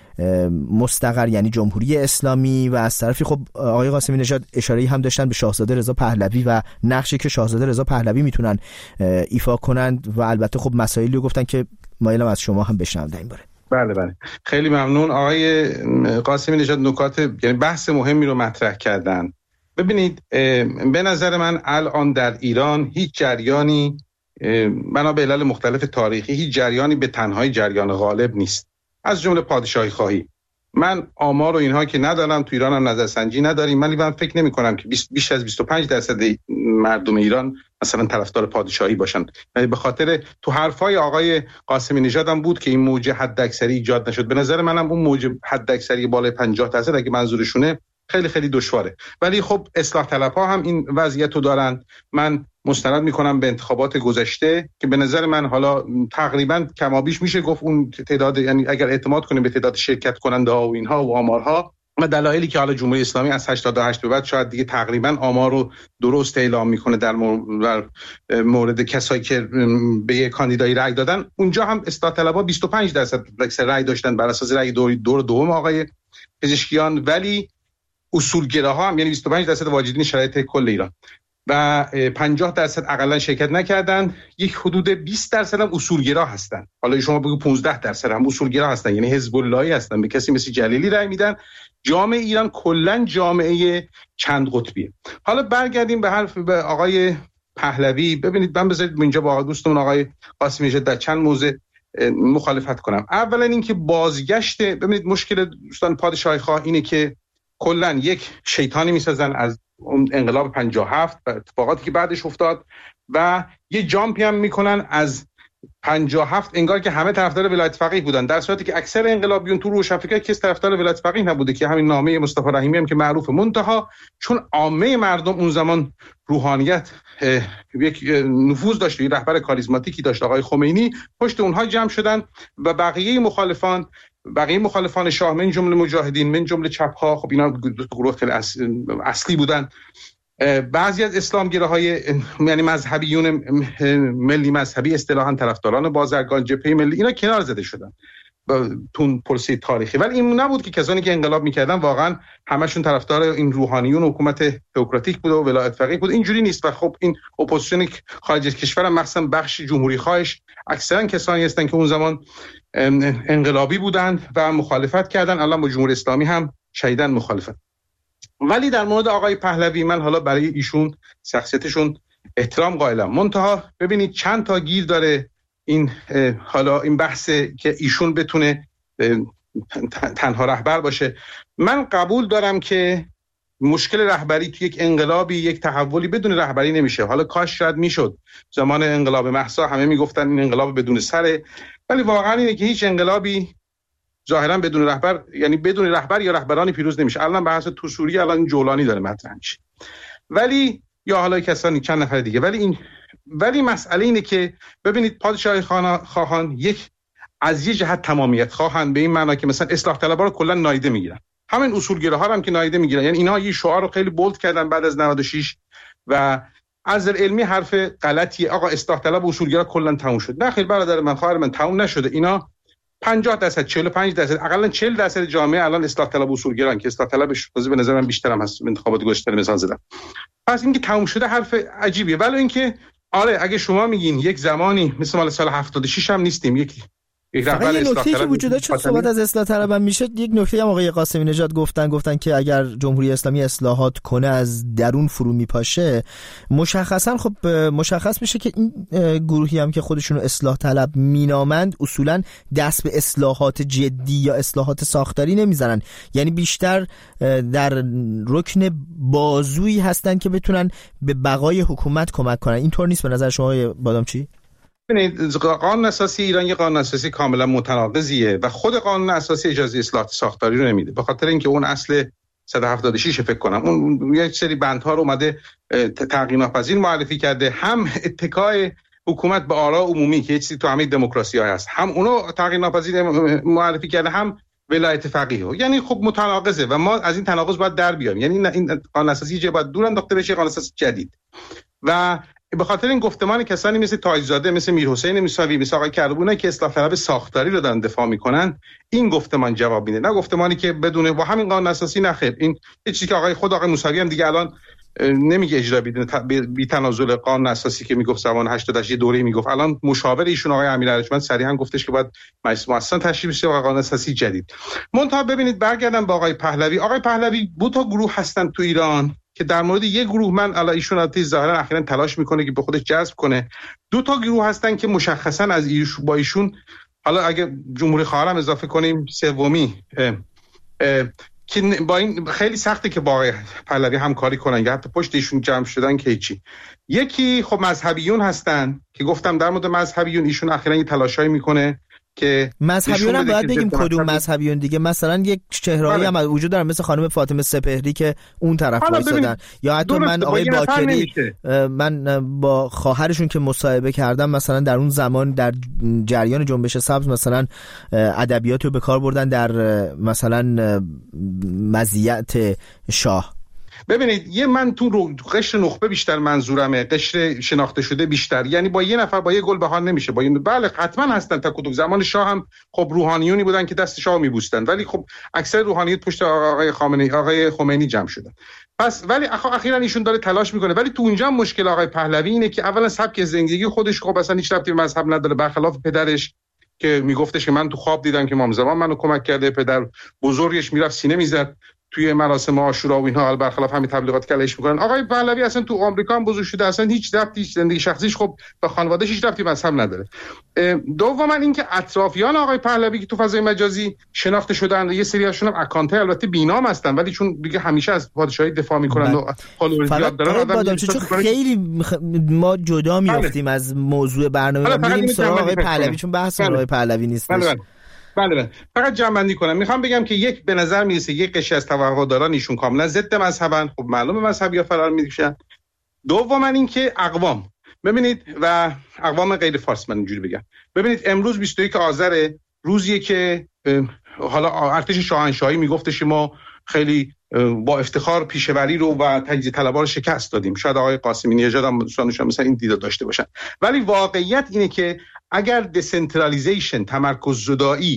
مستقر یعنی جمهوری اسلامی؟ و از طرفی خب آقای قاسمی نژاد اشاره‌ای هم داشتن به شاهزاده رضا پهلوی و نقشی که شاهزاده رضا پهلوی میتونن ایفا کنند، و البته خب مسائلی رو گفتن که مایلم از شما هم بشنوم در این باره. بله خیلی ممنون. آقای قاسمی نژاد نکات یعنی بحث مهمی رو مطرح کردن. ببینید به نظر من الان در ایران هیچ جریانی بنا به علل مختلف تاریخی هیچ جریانی به تنهایی جریان غالب نیست، از جمله پادشاهی خواهی. من آمار و اینها که ندارم، تو ایران هم نظرسنجی نداریم، ولی من فکر نمی کنم که بیش از 25% مردم ایران مثلا طرفدار پادشاهی باشن. به خاطر تو حرفای آقای قاسمی نژاد هم بود که این موج حداکثری ایجاد نشد. به نظر منم اون موج حداکثری بالای 50% اگه منظورشونه خیلی خیلی دشواره. ولی خب اصلاح طلب‌ها هم این وضعیت رو دارن. من مستند میکنم به انتخابات گذشته که به نظر من حالا تقریبا کمابیش میشه گفت اون تعداد، یعنی اگر اعتماد کنیم به تعداد شرکت کننده ها و اینها و آمارها و دلایلی که حالا جمهوری اسلامی از 88 به بعد شاید دیگه تقریبا آمار رو درست اعلام میکنه در مورد کسایی که به یک کاندیدای رأی دادن، اونجا هم اصلاح طلب‌ها 25% رأی داشتن بر اساس رأی دور دوم آقای پزشکیان، ولی اصولگراها هم یعنی 25% واجدین شرایط کل ایران و 50% اقلا شرکت نکردن. یک حدود 20% هم اصولگرا هستن. حالا شما بگو 15% هم اصولگرا هستن، یعنی حزب اللهی هستن، به کسی مثل جلیلی رأی میدن. جامعه ایران کلا جامعه چند قطبیه. حالا برگردیم به حرف به آقای پهلوی. ببینید من بذارید اینجا با دوستمون آقای قاسمی نژاد در چند موضوع مخالفت کنم. اولا اینکه بازگشت، ببینید مشکل دوستان پادشاهی خواه اینه که کلا یک شیطانی میسازن از اون انقلاب 57 و اتفاقاتی که بعدش افتاد و یه جامپی هم میکنن از 57 انگار که همه طرفدار ولایت فقیه بودن، در صورتی که اکثر انقلابیون تو روشنفکر کس طرفدار ولایت فقیه نبوده که همین نامه مصطفی رحیمی هم که معروفه. منتها چون عامه مردم اون زمان روحانیت یک نفوذ داشت، یک رهبر کاریزماتیکی داشت آقای خمینی، پشت اونها جمع شدن و بقیه مخالفان شاه من جمله مجاهدین من جمله چپ ها، خب اینا گروه خیلی اصلی بودن، بعضی از اسلامگراهای یعنی مذهبیون ملی مذهبی اصطلاحاً طرفداران بازرگان، جبهه ملی، اینا کنار زده شدن تون پرسی تاریخی. ولی این نبود که کسانی که انقلاب میکردن واقعا همشون طرفدار این روحانیون و حکومت تئوکراتیک بود و ولایت فقیه بود. اینجوری نیست. و خب این اپوزیسیون خارج از کشور هم مثلا بخش جمهوری خواهش اکثرا کسانی هستن که اون زمان انقلابی بودند و مخالفت کردن، الان با جمهوری اسلامی هم شدیداً مخالفت. ولی در مورد آقای پهلوی من حالا برای ایشون شخصیتشون احترام قائلم. منتها ببینید چند تا گیر داره این حالا این بحث که ایشون بتونه تنها رهبر باشه. من قبول دارم که مشکل رهبری تو یک انقلابی، یک تحولی بدون رهبری نمیشه. حالا کاش شاید میشد زمان انقلاب مهسا همه میگفتن این انقلاب بدون سره، ولی واقعا اینه که هیچ انقلابی ظاهرا بدون رهبر، یعنی بدون رهبر یا رهبرانی پیروز نمیشه. الان بحث تو سوریه الان جولانی داره مطرح میشه، ولی یا حالا کسانی چند نفر دیگه. ولی مسئله اینه که ببینید پادشاهی خواهان یک از یه جهت تمامیت خواهن، به این معنا که مثلا اصلاح طلبها رو کلا نادیده میگیرن، همین اصولگراها هم که نادیده میگیرن. یعنی اینا یه شعار رو خیلی بولد کردن بعد از 96 و از علمی حرف غلطیه. آقا اصلاح طلب و اصولگرا کلا تموم شد. نه خیر برادر من، خواهر من، تموم نشده. اینا 50%، 45%، حداقل 40% جامعه الان اصلاح طلب و اصولگران که اصلاح طلبش به نظر من بیشتر هم هست. انتخابات گذشته مثال زدم. پس اینکه تموم شده حرف عجیبیه. ولی اینکه آره اگه شما میگین یک زمانی مثل مال سال 76 هم نیستیم، یک فقط یه نکته که وجود داره چون صحبت از اصلاح طلب هم میشه، یک نکته هم آقای قاسمی نژاد گفتن که اگر جمهوری اسلامی اصلاحات کنه از درون فرو میپاشه، مشخصا خب مشخص میشه که این گروهی هم که خودشونو اصلاح طلب مینامند اصولا دست به اصلاحات جدی یا اصلاحات ساختاری نمیزنن، یعنی بیشتر در رکن بازویی هستن که بتونن به بقای حکومت کمک کنن. اینطور نیست به نظر شما بادامچی؟ ببینید قانون اساسی ایران یه قانون اساسی کاملا متناقضیه و خود قانون اساسی اجازه اصلاحات ساختاری رو نمیده، به خاطر اینکه اون اصل 176 فکر کنم اون یک سری بندها رو اومده تغییر ناپذیر معرفی کرده، هم اتکای حکومت به آراء عمومی که چیزی تو همه دموکراسی‌ها هست، هم اونو تغییر ناپذیر معرفی کرده، هم ولایت فقیه. یعنی خب متناقضه و ما از این تناقض باید در بیاریم. یعنی این قانون اساسی جه باید دور انداخته بشه، قانون اساسی جدید. و به خاطر این گفتمان کسانی مثل تاجزاده، مثل میرحسین موسوی، مثل آقای کربونه که اصلاح طلب ساختاری رو دارن دفاع میکنن، این گفتمان جواب میده، نه گفتمانی که بدون با همین قانون اساسی نخیر. این چیزی که آقای موسوی هم دیگه الان نمیگه اجرا بی تنازل قانون اساسی که میگفت زمان 88 دوره میگفت، الان مشاور ایشون آقای امیر ارجمند صریحا گفتش که باید مجلس مؤسسا تشکیل بشه و قانون اساسی جدید. منتها ببینید برگردم با آقای پهلوی دو تا گروه هستن تو ایران که در مورد یک گروه من الان ایشون البته ظاهرا اخیراً تلاش میکنه که به خودش جذب کنه. دو تا گروه هستن که مشخصاً از با ایشون، حالا اگه جمهوری خواهر هم اضافه کنیم سومی، که با این خیلی سخته که با آقای پهلوی همکاری کنن یا حتی پشت ایشون جمع شدن که چی. یکی خب مذهبیون هستن که گفتم در مورد مذهبیون ایشون اخیراً تلاشایی میکنه که مذهبیون هم باید بگیم کدوم مذهبیون دیگه. مثلا یک چهرهایی هم وجود داره مثل خانم فاطمه سپهری که اون طرف وایسادن، یا حتی من آقای باکری، من با خواهرشون که مصاحبه کردم مثلا در اون زمان در جریان جنبش سبز مثلا ادبیات رو به کار بردن در مثلا مزیت شاه. ببینید من تو قشر نخبه بیشتر منظورمه، قشر شناخته شده بیشتر، یعنی با یه نفر با یه گل بهار نمیشه. بله حتما هستن تا کتب زمان شاه هم خب روحانیونی بودن که دست شاه میبوستن، ولی خب اکثر روحانیت پشت آقای خمینی جمع شدن. پس ولی اخیراً ایشون داره تلاش میکنه. ولی تو اونجا مشکل آقای پهلوی اینه که اولا سبک زندگی خودش خب اصلا هیچ ربطی به مذهب نداره، برخلاف پدرش که میگفتش که من تو خواب دیدم که امام زمان منو کمک کرده. پدر بزرگش میرفت سینه میزد توی مراسم عاشورا و اینها، برخلاف همین تبلیغات که علیش میکنن. آقای پهلوی اصلا تو آمریکا هم بزرگ شده، اصلا هیچ ربطی زندگی شخصیش خب با خانواده‌اش هیچ ربطی مذهب نداره. دوما اینکه اطرافیان آقای پهلوی که تو فضای مجازی شناخته شدن، یه سری هاشون هم اکانت‌های البته بینام هستن ولی چون دیگه همیشه از پادشاهی دفاع میکنن و فالووریت دارن، چون خیلی ما جدا میافتیم از موضوع برنامه، میریم سراغ آقای پهلوی چون بحث آقای پهلوی نیست. بله فقط جمع‌بندی کنم، میخوام بگم که یک به نظر میرسه یک قشر از توقعداران ایشون کاملا ضد مذهبن، خب معلومه مذهبی‌ها فرار میکشن. دوما اینکه اقوام، ببینید و اقوام غیر فارس، من اینجوری بگم، ببینید امروز 21 آذر روزیه که حالا ارتش شاهنشاهی میگفتش ما خیلی با افتخار پیشوری رو و تجزیه طلبها رو شکست دادیم. شاید آقای قاسمی نژاد هم مثلا این دیدگاه داشته باشن، ولی واقعیت اینه که اگر دسنترالیزیشن، تمرکز زدایی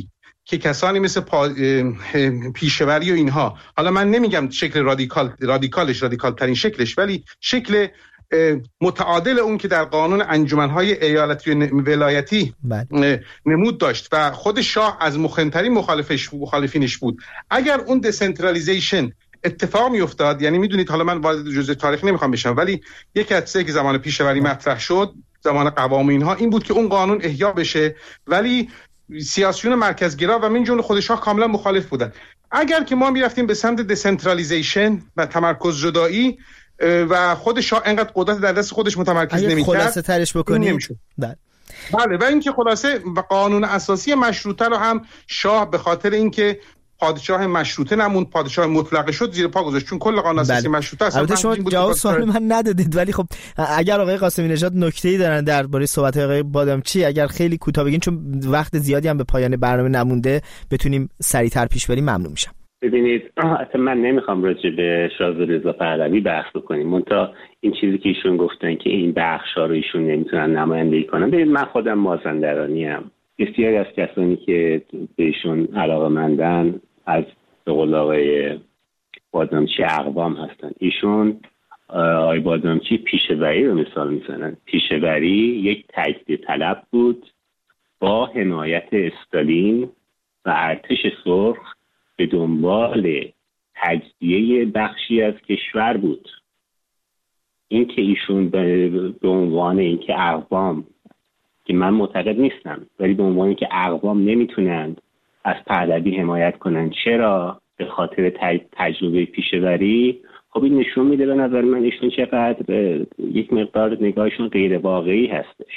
که کسانی مثل پیشوری و اینها، حالا من نمیگم شکل رادیکال ترین شکلش، ولی شکل متعادل اون که در قانون انجمنهای ایالتی و ولایتی نمود داشت و خود شاه از مخنترین مخالفینش بود. اگر اون دسنترالیزیشن اتفاق می افتاد، یعنی میدونید، حالا من وارد جزء تاریخ نمیخوام بشم، ولی یک حدسه که زمان پیشوری مطرح شد، زمان قوام اینها، این بود که اون قانون احیا بشه، ولی سیاسیون مرکزگرا و من جمله خود شاه کاملا مخالف بودن. اگر که ما میرفتیم به سمت دسنترالیزیشن و تمرکز زدایی و خود شاه انقدر قدرت در دست خودش متمرکز نمی‌کرد، خلاصه ترش بکنیم بله، و اینکه خلاصه قانون اساسی مشروطه رو هم شاه به خاطر اینکه پادشاه مشروطه نموند، پادشاه مطلقه شد، زیر پا گذاشت، چون کل قانون اساسی مشروطه است. البته شما جواب سوال من ندادید، ولی خب اگر آقای قاسمی نژاد نکته‌ای دارن درباره صحبت‌های آقای بادامچی، اگر خیلی کوتاه بگین، چون وقت زیادی هم به پایان برنامه نمونده، بتونیم سریع‌تر پیش بریم، ممنون میشم. ببینید، اصلا من نمیخوام راجع به شاهزاده رضا پهلوی بحث بکنیم، منتها این چیزی که ایشون گفتن که این بخشا رو ایشون نمیتونن نمایندگی کنن. ببینید، من خودم مازندرانی ام. بسیاری از کسانی که به ایشون علاقه‌مندن از به قول آقای بادامچی اقوام هستن. ایشون آقای بادامچی پیشوری رو مثال میزنن. پیشوری یک تجزیه طلب بود با حمایت استالین و ارتش سرخ به دنبال تجزیه بخشی از کشور بود. این که ایشون به عنوان اینکه اقوام، که من معتقد نیستم، ولی به عنوان اینکه اقوام نمیتونند از پهلوی حمایت کنن، چرا؟ به خاطر تجربه پیشوری. خب این نشون میده به نظر من ایشون چقدر یک مقدار نگاهشون غیر واقعی هستش.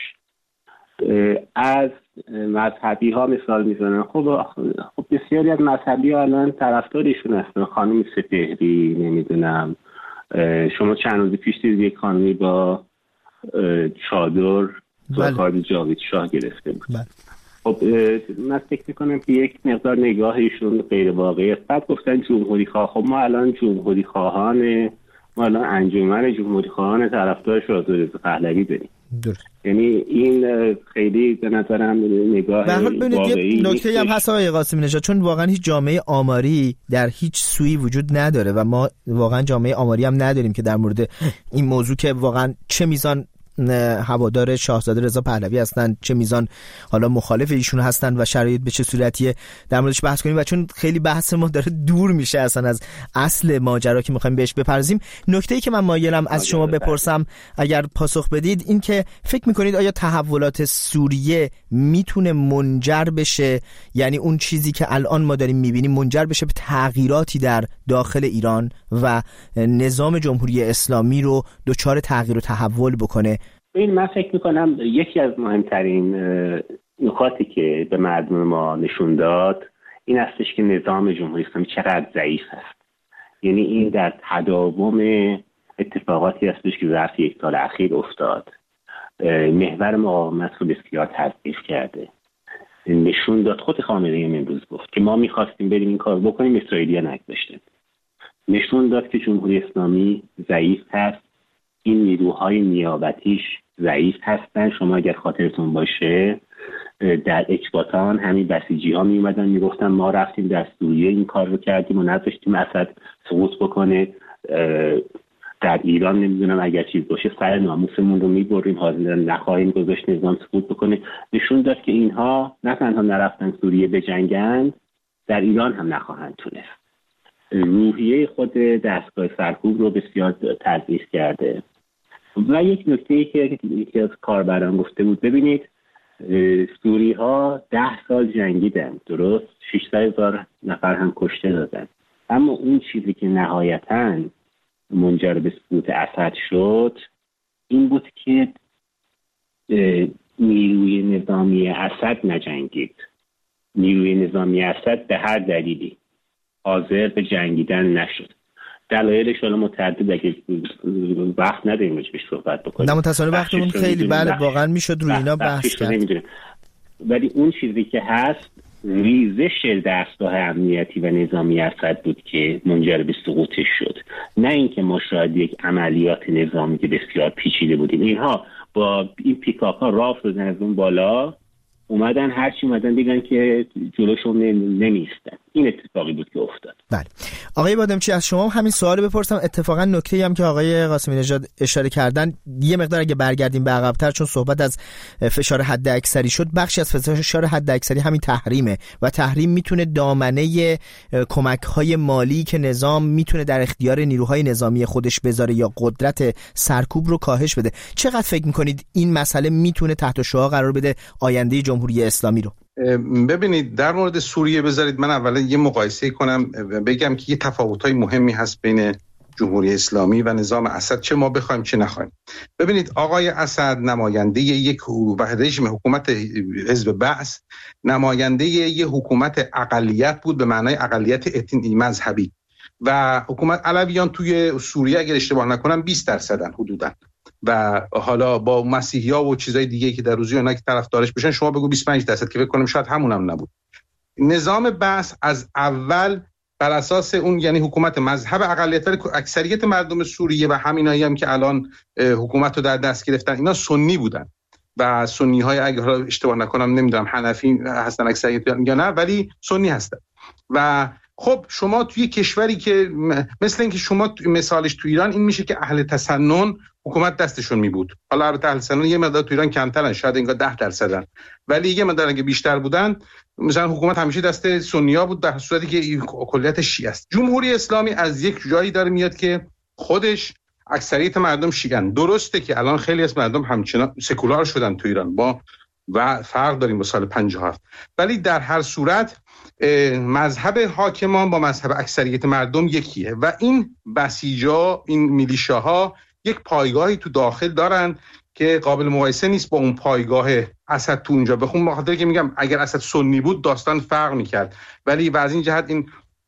از مذهبی ها مثال میزنن. خب بسیاری از مذهبی ها الان طرفدارشون هستن. خانم سپهری، نمیدونم، شما چند روز پیش دیدید یک خانمی با چادر زاکار جاوید شاه گرفته بود. خب من فکر میکنم که یک مقدار نگاهشون غیر واقعی است. بعد گفتن جمهوری خواه. خب ما الان جمهوری خواهان، ما الان انجمن جمهوری خواهان طرفدار شاهزاده رضا پهلوی داریم. یعنی این خیلی به نظرم نگاه واقعی نیست. نکته هم هست آقای قاسمی نژاد، چون واقعا هیچ جامعه آماری در هیچ سوی وجود نداره و ما واقعا جامعه آماری هم نداریم که در مورد این موضوع که واقعا چه میزان هوادار شاهزاده رضا پهلوی هستن، چه میزان حالا مخالف ایشون هستن و شرایط به چه صورتیه در موردش بحث کنیم. و چون خیلی بحث ما داره دور میشه اصلا از اصل ماجرا که میخوایم بهش بپردازیم، نکته‌ای که من مایلم از شما بپرسم اگر پاسخ بدید، این که فکر میکنید آیا تحولات سوریه میتونه منجر بشه، یعنی اون چیزی که الان ما داریم میبینیم منجر بشه به تغییراتی در داخل ایران و نظام جمهوری اسلامی رو دچار تغییر و تحول بکنه؟ من فکر میکنم یکی از مهمترین نکاتی که به مردم ما نشون داد این هستش که نظام جمهوری اسلامی چقدر ضعیف است. یعنی این در تداوم اتفاقاتی هستش که ظرف یک سال اخیر افتاد. محور مقاومت رو بسیار تضعیف کرده. نشون داد، خود خامنه‌ای امروز گفت که ما میخواستیم بریم این کار بکنیم، اسرائیلی‌ها نگذاشتن. نشون داد که جمهوری اسلامی ضعیف هست. این نیروهای نیابتیش ضعیف هستن. شما اگر خاطرتون باشه در اکباتان همین بسیجی ها می اومدن می گفتن ما رفتیم در سوریه این کار رو کردیم و نذاشتیم اسد سقوط بکنه. در ایران نمیدونم اگر چیز باشه سر ناموسمون رو می بریم، حاضر نخواهیم گذاشت نظام سقوط بکنه. نشون داد که اینها نه تنها نرفتن سوریه بجنگن، در ایران هم نخواهند تونست. روحیه خود دستگاه سرکوب رو بسیار تضعیف کرده. و یک نکته‌ای که یکی از کاربران گفته بود، ببینید سوری ها 10 سال جنگیدن، درست 600,000 نفر هم کشته دادن، اما اون چیزی که نهایتاً منجر به سقوط اسد شد این بود که نیروی نظامی اسد نجنگید. نیروی نظامی اسد به هر دلیلی حاضر به جنگیدن نشد. دلایلش حالا متعدد، اگه وقت نداریم راجعش صحبت بکنیم. نه متصل وقتمون خیلی واقعا میشد روی اینا بحث کرد. ولی اون چیزی که هست ریزش دستگاه امنیتی و نظامی اسد بود که منجر به سقوطش شد، نه اینکه ما شاید یک عملیات نظامی که بسیار پیچیده بودیم. اینها با این پیکاپ ها راه شدن از اون بالا، اومدن هرچی اومدن دیدن که جلوشون نمیستن. این اتفاقی بود که افتاد. بله آقای بادامچی، از شما همین سوال بپرسم. اتفاقا نکته‌ای هم که آقای قاسمی نژاد اشاره کردن، یه مقدار اگه برگردیم به عقب‌تر، چون صحبت از فشار حداکثری شد، بخشی از فشار حداکثری همین تحریمه و تحریم میتونه دامنه کمک‌های مالی که نظام میتونه در اختیار نیروهای نظامی خودش بذاره یا قدرت سرکوب رو کاهش بده. چقدر فکر می‌کنید این مسئله میتونه تحت شعاع قرار بده آینده جمهوری اسلامی رو؟ ببینید در مورد سوریه بذارید من اولا یه مقایسه کنم، بگم که یه تفاوت‌های مهمی هست بین جمهوری اسلامی و نظام اسد، چه ما بخوایم چه نخوایم. ببینید آقای اسد نماینده یک رژیم حکومت حزب بعث، نماینده یک حکومت اقلیت بود به معنای اقلیت اتنی مذهبی و حکومت علویان توی سوریه اگر اشتباه نکنم 20% حدوداً و حالا با مسیحی‌ها و چیزای دیگه که در روزی اونا که طرفدارش بشن شما بگو 25% که فکر کنم شاید همونم نبود. نظام بعث از اول بر اساس اون یعنی حکومت مذهب اقلیت، ولی اکثریت مردم سوریه و همینایی هم که الان حکومت رو در دست گرفتن اینا سنی بودن و سنی‌های اگر اشتباه نکنم نمیدونم حنفی هستن اکثریت یا نه، ولی سنی هستن. و خب شما توی کشوری که مثل اینکه شما مثالش تو ایران این میشه که اهل تسنن حکومت دستشون می بود. حالا البته اهل تسنن یه مقدار تو ایران کمترن، شاید انگار 10%، ولی یه مقدار اگه بیشتر بودن مثلا حکومت همیشه دست سنی‌ها بود در صورتی که کلیت شیعه است. جمهوری اسلامی از یک جایی داره میاد که خودش اکثریت مردم شیعه‌اند. درسته که الان خیلی از مردم همچنان سکولار شدن تو ایران با و فرق داریم با سال 57، ولی در هر صورت مذهب حاکمان با مذهب اکثریت مردم یکیه و این بسیجا، این میلیشاها یک پایگاهی تو داخل دارن که قابل مقایسه نیست با اون پایگاه اسد تو اونجا. بخون بخاطر که میگم اگر اسد سنی بود داستان فرق میکرد، ولی و از این جهت این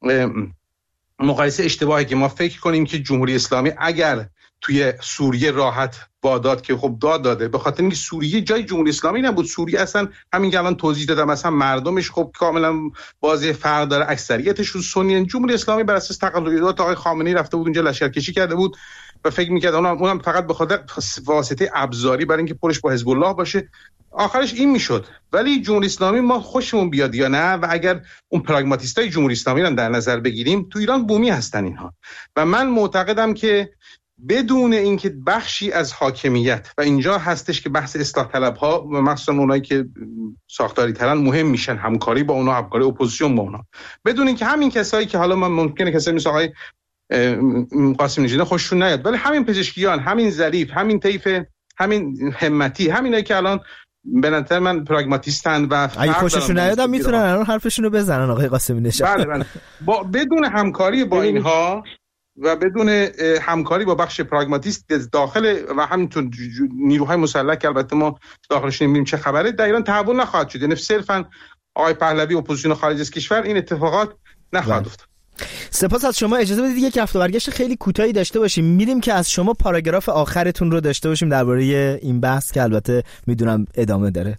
مقایسه اشتباهی که ما فکر کنیم که جمهوری اسلامی اگر توی سوریه راحت واداد که خب داده، به خاطر اینکه سوریه جای جمهوری اسلامی نبود. سوریه اصلا همین که الان توضیح دادم مثلا مردمش خب کاملا واضح فرق داره، اکثریتشون سنی. جمهوری اسلامی بر اساس تقلدات آقای خامنه‌ای رفته بود اونجا لشکرکشی کرده بود و فکر می‌کرد اونم فقط به خاطر واسطه ابزاری برای اینکه پرش با حزب الله باشه آخرش این میشد. ولی جمهوری اسلامی ما خوشمون بیاد یا نه، و اگر اون پراگماتیستای جمهوری اسلامی رو در نظر بگیریم تو ایران بومی هستن اینها، و من معتقدم که بدون اینکه بخشی از حاکمیت و اینجا هستش که بحث اصلاح طلب‌ها و مخصوصا اونایی که ساختاری ترن مهم میشن، همکاری با اونا، همکاری اپوزیسیون با اونا، بدون اینکه همین کسایی که حالا من ممکنه کسایی مثل آقای قاسمی نژاد خوششون نیاد، ولی همین پزشکیان، همین ظریف، همین طیف، همین همتی، همینایی که الان به نظر من پراگماتیستن و اگه خوششون نیاد میتونن الان حرفشون رو بزنن آقای قاسمی نژاد. بله بدون همکاری با اینها و بدون همکاری با بخش پراگماتیست داخل و همینطور نیروهای مسلح که البته ما داخلش نمی‌بینیم چه خبره، در ایران تحول نخواهد شد. یعنی صرفاً آقای پهلوی اپوزیسیون خارج از کشور این اتفاقات نخواهد افتاد. سپاس از شما. اجازه بدید یک رفت و برگشت خیلی کوتاهی داشته باشیم. میریم که از شما پاراگراف آخرتون رو داشته باشیم درباره این بحث که البته میدونم ادامه داره.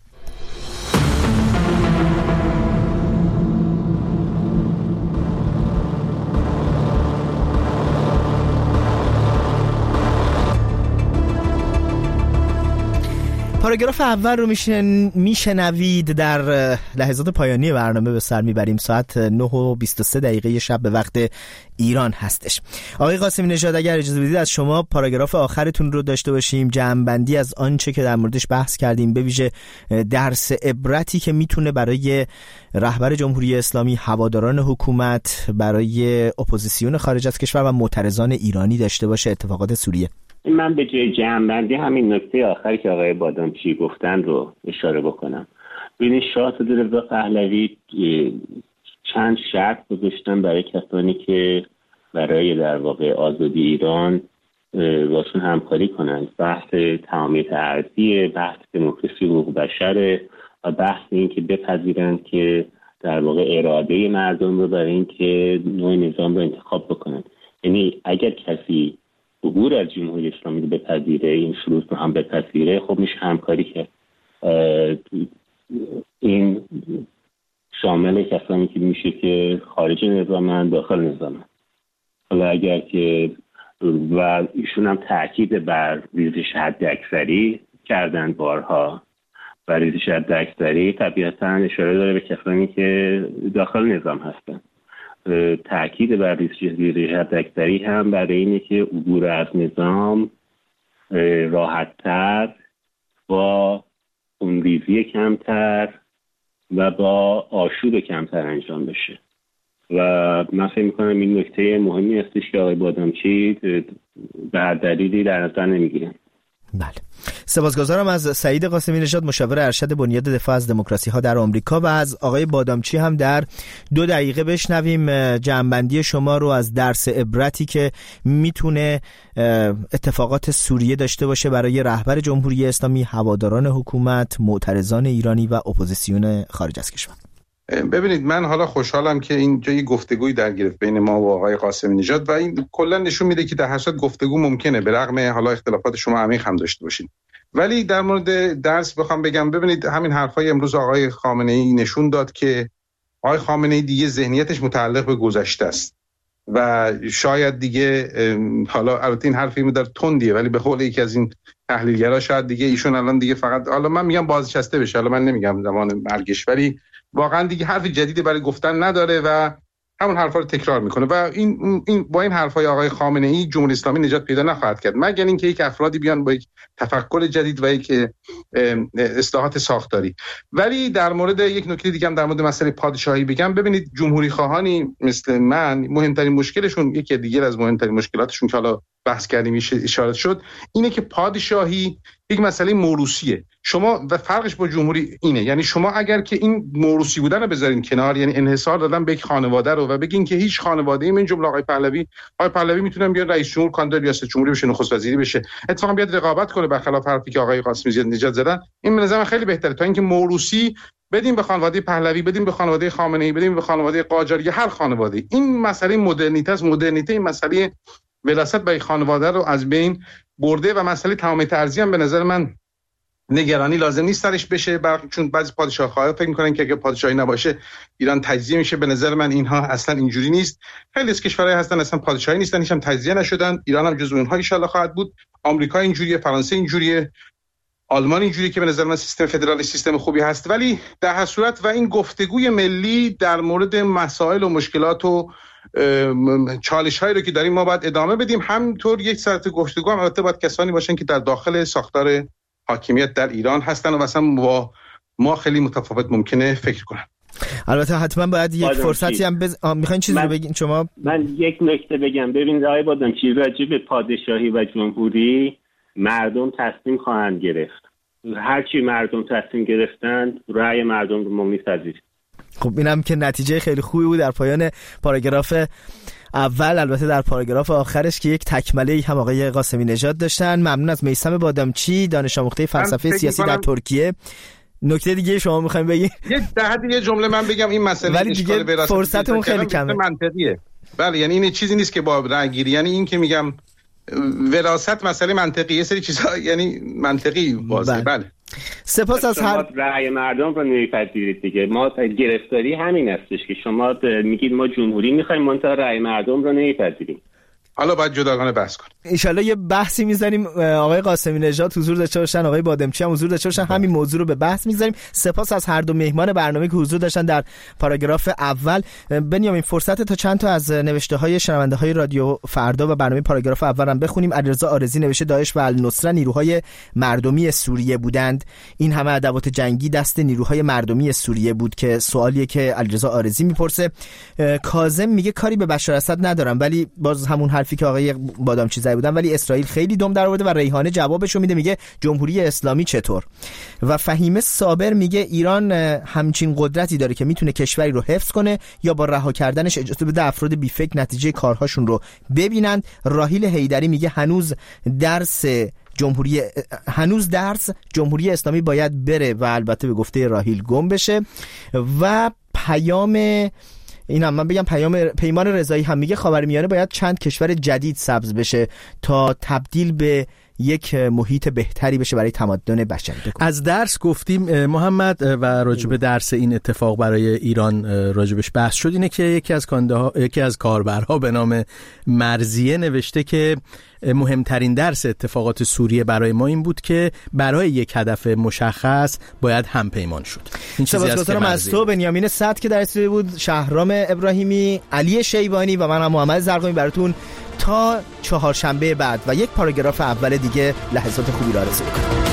پاراگراف اول رو میشنوید در لحظات پایانی برنامه. به سر میبریم. ساعت 9:23 شب به وقت ایران هستش. آقای قاسمی نژاد اگر اجازه بدید از شما پاراگراف آخرتون رو داشته باشیم، جمع‌بندی از آنچه که در موردش بحث کردیم، به ویژه درس عبرتی که میتونه برای رهبر جمهوری اسلامی، هواداران حکومت، برای اپوزیسیون خارج از کشور و معترضان ایرانی داشته باشه اتفاقات سوریه. من به جای جمع‌بندی همین نکته آخری که آقای بادامچی گفتن رو اشاره بکنم. ببینید شاه رضا پهلوی چند شرط گذاشتن برای کسانی که برای در واقع آزادی ایران باشون همکاری کنند. بحث تمامیت ارضی، بحث دموکراسی و حقوق بشر و بحث این که بپذیرند که در واقع اراده مردم رو برای این که نوع نظام رو انتخاب بکنند. یعنی اگر کسی عبور از جمهوری اسلامی رو بپذیره، این شروط رو هم بپذیره، خب میشه همکاری کرد. این شامل کسانی که میشه که خارج نظامن، داخل نظامن. حالا اگر که و ایشون هم تاکید بر ریزش حد اکثری کردن بارها و ریزش حداکثری طبیعتاً اشاره داره به کسانی که داخل نظام هستن. تأکید بر ریزش حداکثری هم برای اینه که عبور از نظام راحت‌تر، با خونریزی کمتر و با آشوب کمتر انجام بشه و من فکر می‌کنم این نکته مهمی هستش که آقای بادامچی به هر دلیلی در نظر نمی‌گیرن. بله، سپاسگزارم از سعید قاسمی نژاد، مشاور ارشد بنیاد دفاع از دموکراسی ها در آمریکا، و از آقای بادامچی هم در 2 دقیقه بشنویم جمع‌بندی شما رو از درس عبرتی که میتونه اتفاقات سوریه داشته باشه برای رهبر جمهوری اسلامی، هواداران حکومت، معترضان ایرانی و اپوزیسیون خارج از کشور. ببینید، من حالا خوشحالم که اینجا یه گفتگویی در گرفت بین ما و آقای قاسمی نژاد و این کلا نشون میده که در هر صورت گفتگو ممکنه، به رغم حالا اختلافات شما عمیق هم داشته باشید. ولی در مورد درس بخوام بگم، ببینید همین حرفای امروز آقای خامنه‌ای نشون داد که آقای خامنه‌ای دیگه ذهنیتش متعلق به گذشته است و شاید دیگه حالا البته این حرفی مدار تندیه، ولی به قول یکی از این تحلیلگرا شاید دیگه ایشون الان دیگه فقط، حالا من میگم بازنشسته بشه، حالا من نمیگم زمان مرگش، ولی واقعا دیگه حرف جدیدی برای گفتن نداره و همون حرفا رو تکرار میکنه و این با این حرفای آقای خامنه‌ای جمهوری اسلامی نجات پیدا نخواهد کرد مگر اینکه یک افرادی بیان با یک تفکر جدید و یک اصلاحات ساختاری. ولی در مورد یک نکته دیگه هم در مورد مسئله پادشاهی بگم، ببینید جمهوری خواهانی مثل من مهمترین مشکلشون، یکی دیگه از مهمترین مشکلاتشون که حالا بحث کردیم اشاره شد، اینه که پادشاهی یک مسئله موروثیه. شما و فرقش با جمهوری اینه، یعنی شما اگر که این موروثی بودن رو بذارین کنار، یعنی انحصار دادن به یک خانواده رو و بگین که هیچ خانواده‌ای، من جمله آقای پهلوی میتونن بیان رئیس جمهور، کاندید ریاست جمهوری بشه، نخست وزیری بشه، اتفاقا بیاد رقابت کنه، برخلاف حرفی که آقای قاسمی نژاد زدن، این به نظر من خیلی بهتره تا اینکه موروثی بدیم به خانواده پهلوی، بدیم به خانواده خامنه‌ای، بدیم به خانواده قاجار یا هر خانواده. این مسئله مدرنیته است. مدرنیته این مسئله وراثت به خانواده رو از بین برده و مسئله تمامیت ارضی هم به نظر من نگرانی لازم نیست سرش بشه، چون بعضی پادشاه‌ها فکر می‌کنن که اگه پادشاهی نباشه ایران تجزیه میشه. به نظر من اینها اصلا اینجوری نیست. خیلی از کشورهای هستن اصلا پادشاهی نیستن، هیچ هم تجزیه نشدن. ایران هم جزو اونها ان شاءالله خواهد بود. آمریکا اینجوریه، فرانسه اینجوریه، آلمان اینجوریه که به نظر من سیستم فدرالی سیستم خوبی هست. ولی در هر صورت و این گفتگوی ملی در مورد مسائل و مشکلات و چالش‌هایی رو که داریم ما باید ادامه بدیم. همینطور یک ساعت گفتگو هم البته باید کسانی باشن که در داخل ساختار حاکمیت در ایران هستن و مثلا با ما خیلی متفاوت ممکنه فکر کنن. البته حتما باید یک فرصتی هم میخواین چیزی رو بگین شما؟ من یک نکته بگم. ببینید آقای بادامچی، راجع به پادشاهی و جمهوری مردم تصمیم خواهند گرفت. هرچی مردم تصمیم گرفتن رأی مردم رو ما می‌پذیریم. خب اینم که نتیجه خیلی خوبی بود در پایان پاراگراف اول. البته در پاراگراف آخرش که یک تکمله هم آقای قاسمی نژاد داشتن. ممنون از میثم بادامچی، دانش آموخته فلسفه سیاسی در ترکیه. نکته دیگه شما می‌خواید بگید؟ یه جمله من بگم. این مسئله ولی دیگه فرصتمون خیلی کمه. منطقیه. بله، یعنی این چیزی نیست که با رأی‌گیری، یعنی این که میگم وراثت مسئله منطقی، یه سری چیزا یعنی منطقی واضحه. بله. سپاس از هر رأی مردم رو نمیپذیرید دیگه. ما گرفتاری همین هستش که شما میگید ما جمهوری میخوایم، منتها رأی مردم رو نمیپذیریم. حالا باید جداگانه بحث کنیم. ان شاءالله یه بحثی می‌ذاریم، آقای قاسمی نژاد حضور داشته باشن، آقای بادامچی هم حضور داشته باشن، همین موضوع رو به بحث می‌ذاریم. سپاس از هر دو مهمان برنامه که حضور داشتن در پاراگراف اول. بنیامین فرصت تا چند تا از نوشته‌های شنونده‌های رادیو فردا و برنامه پاراگراف اول هم بخونیم. علیرضا آرزی نوشته داعش و النصره نیروهای مردمی سوریه بودند. این همه ادوات جنگی دست نیروهای مردمی سوریه بود که سوالیه که علیرضا آرزی میپرسه. کاظم میگه کاری به بشار اسد ندارم، ولی باز همون حرفی که آقای بادامچی زده بودن، ولی اسرائیل خیلی دم در آورده و ریحانه جوابشو میده، میگه جمهوری اسلامی چطور. و فهیمه صابر میگه ایران همچین قدرتی داره که میتونه کشوری رو حفظ کنه یا با رها کردنش اجازه بده افراد بی فکر نتیجه کارهاشون رو ببینند. راحیل حیدری میگه هنوز درس جمهوری اسلامی باید بره و البته به گفته راحیل گم بشه. و پیمان رضایی هم میگه خاورمیانه باید چند کشور جدید سبز بشه تا تبدیل به یک محیط بهتری بشه برای تمدن بشری. از درس گفتیم محمد و راجب درس این اتفاق برای ایران راجبش بحث شد. اینه که یکی از کاربرها به نام مرزیه نوشته که مهمترین درس اتفاقات سوریه برای ما این بود که برای یک هدف مشخص باید همپیمان شد. این چیزی است که از تو بنیامین صد که در استودیو بود، شهرام ابراهیمی، علی شیبانی و من محمد زرقامی براتون تا چهارشنبه بعد و یک پاراگراف اول دیگه لحظات خوبی را آرزو می‌کنم.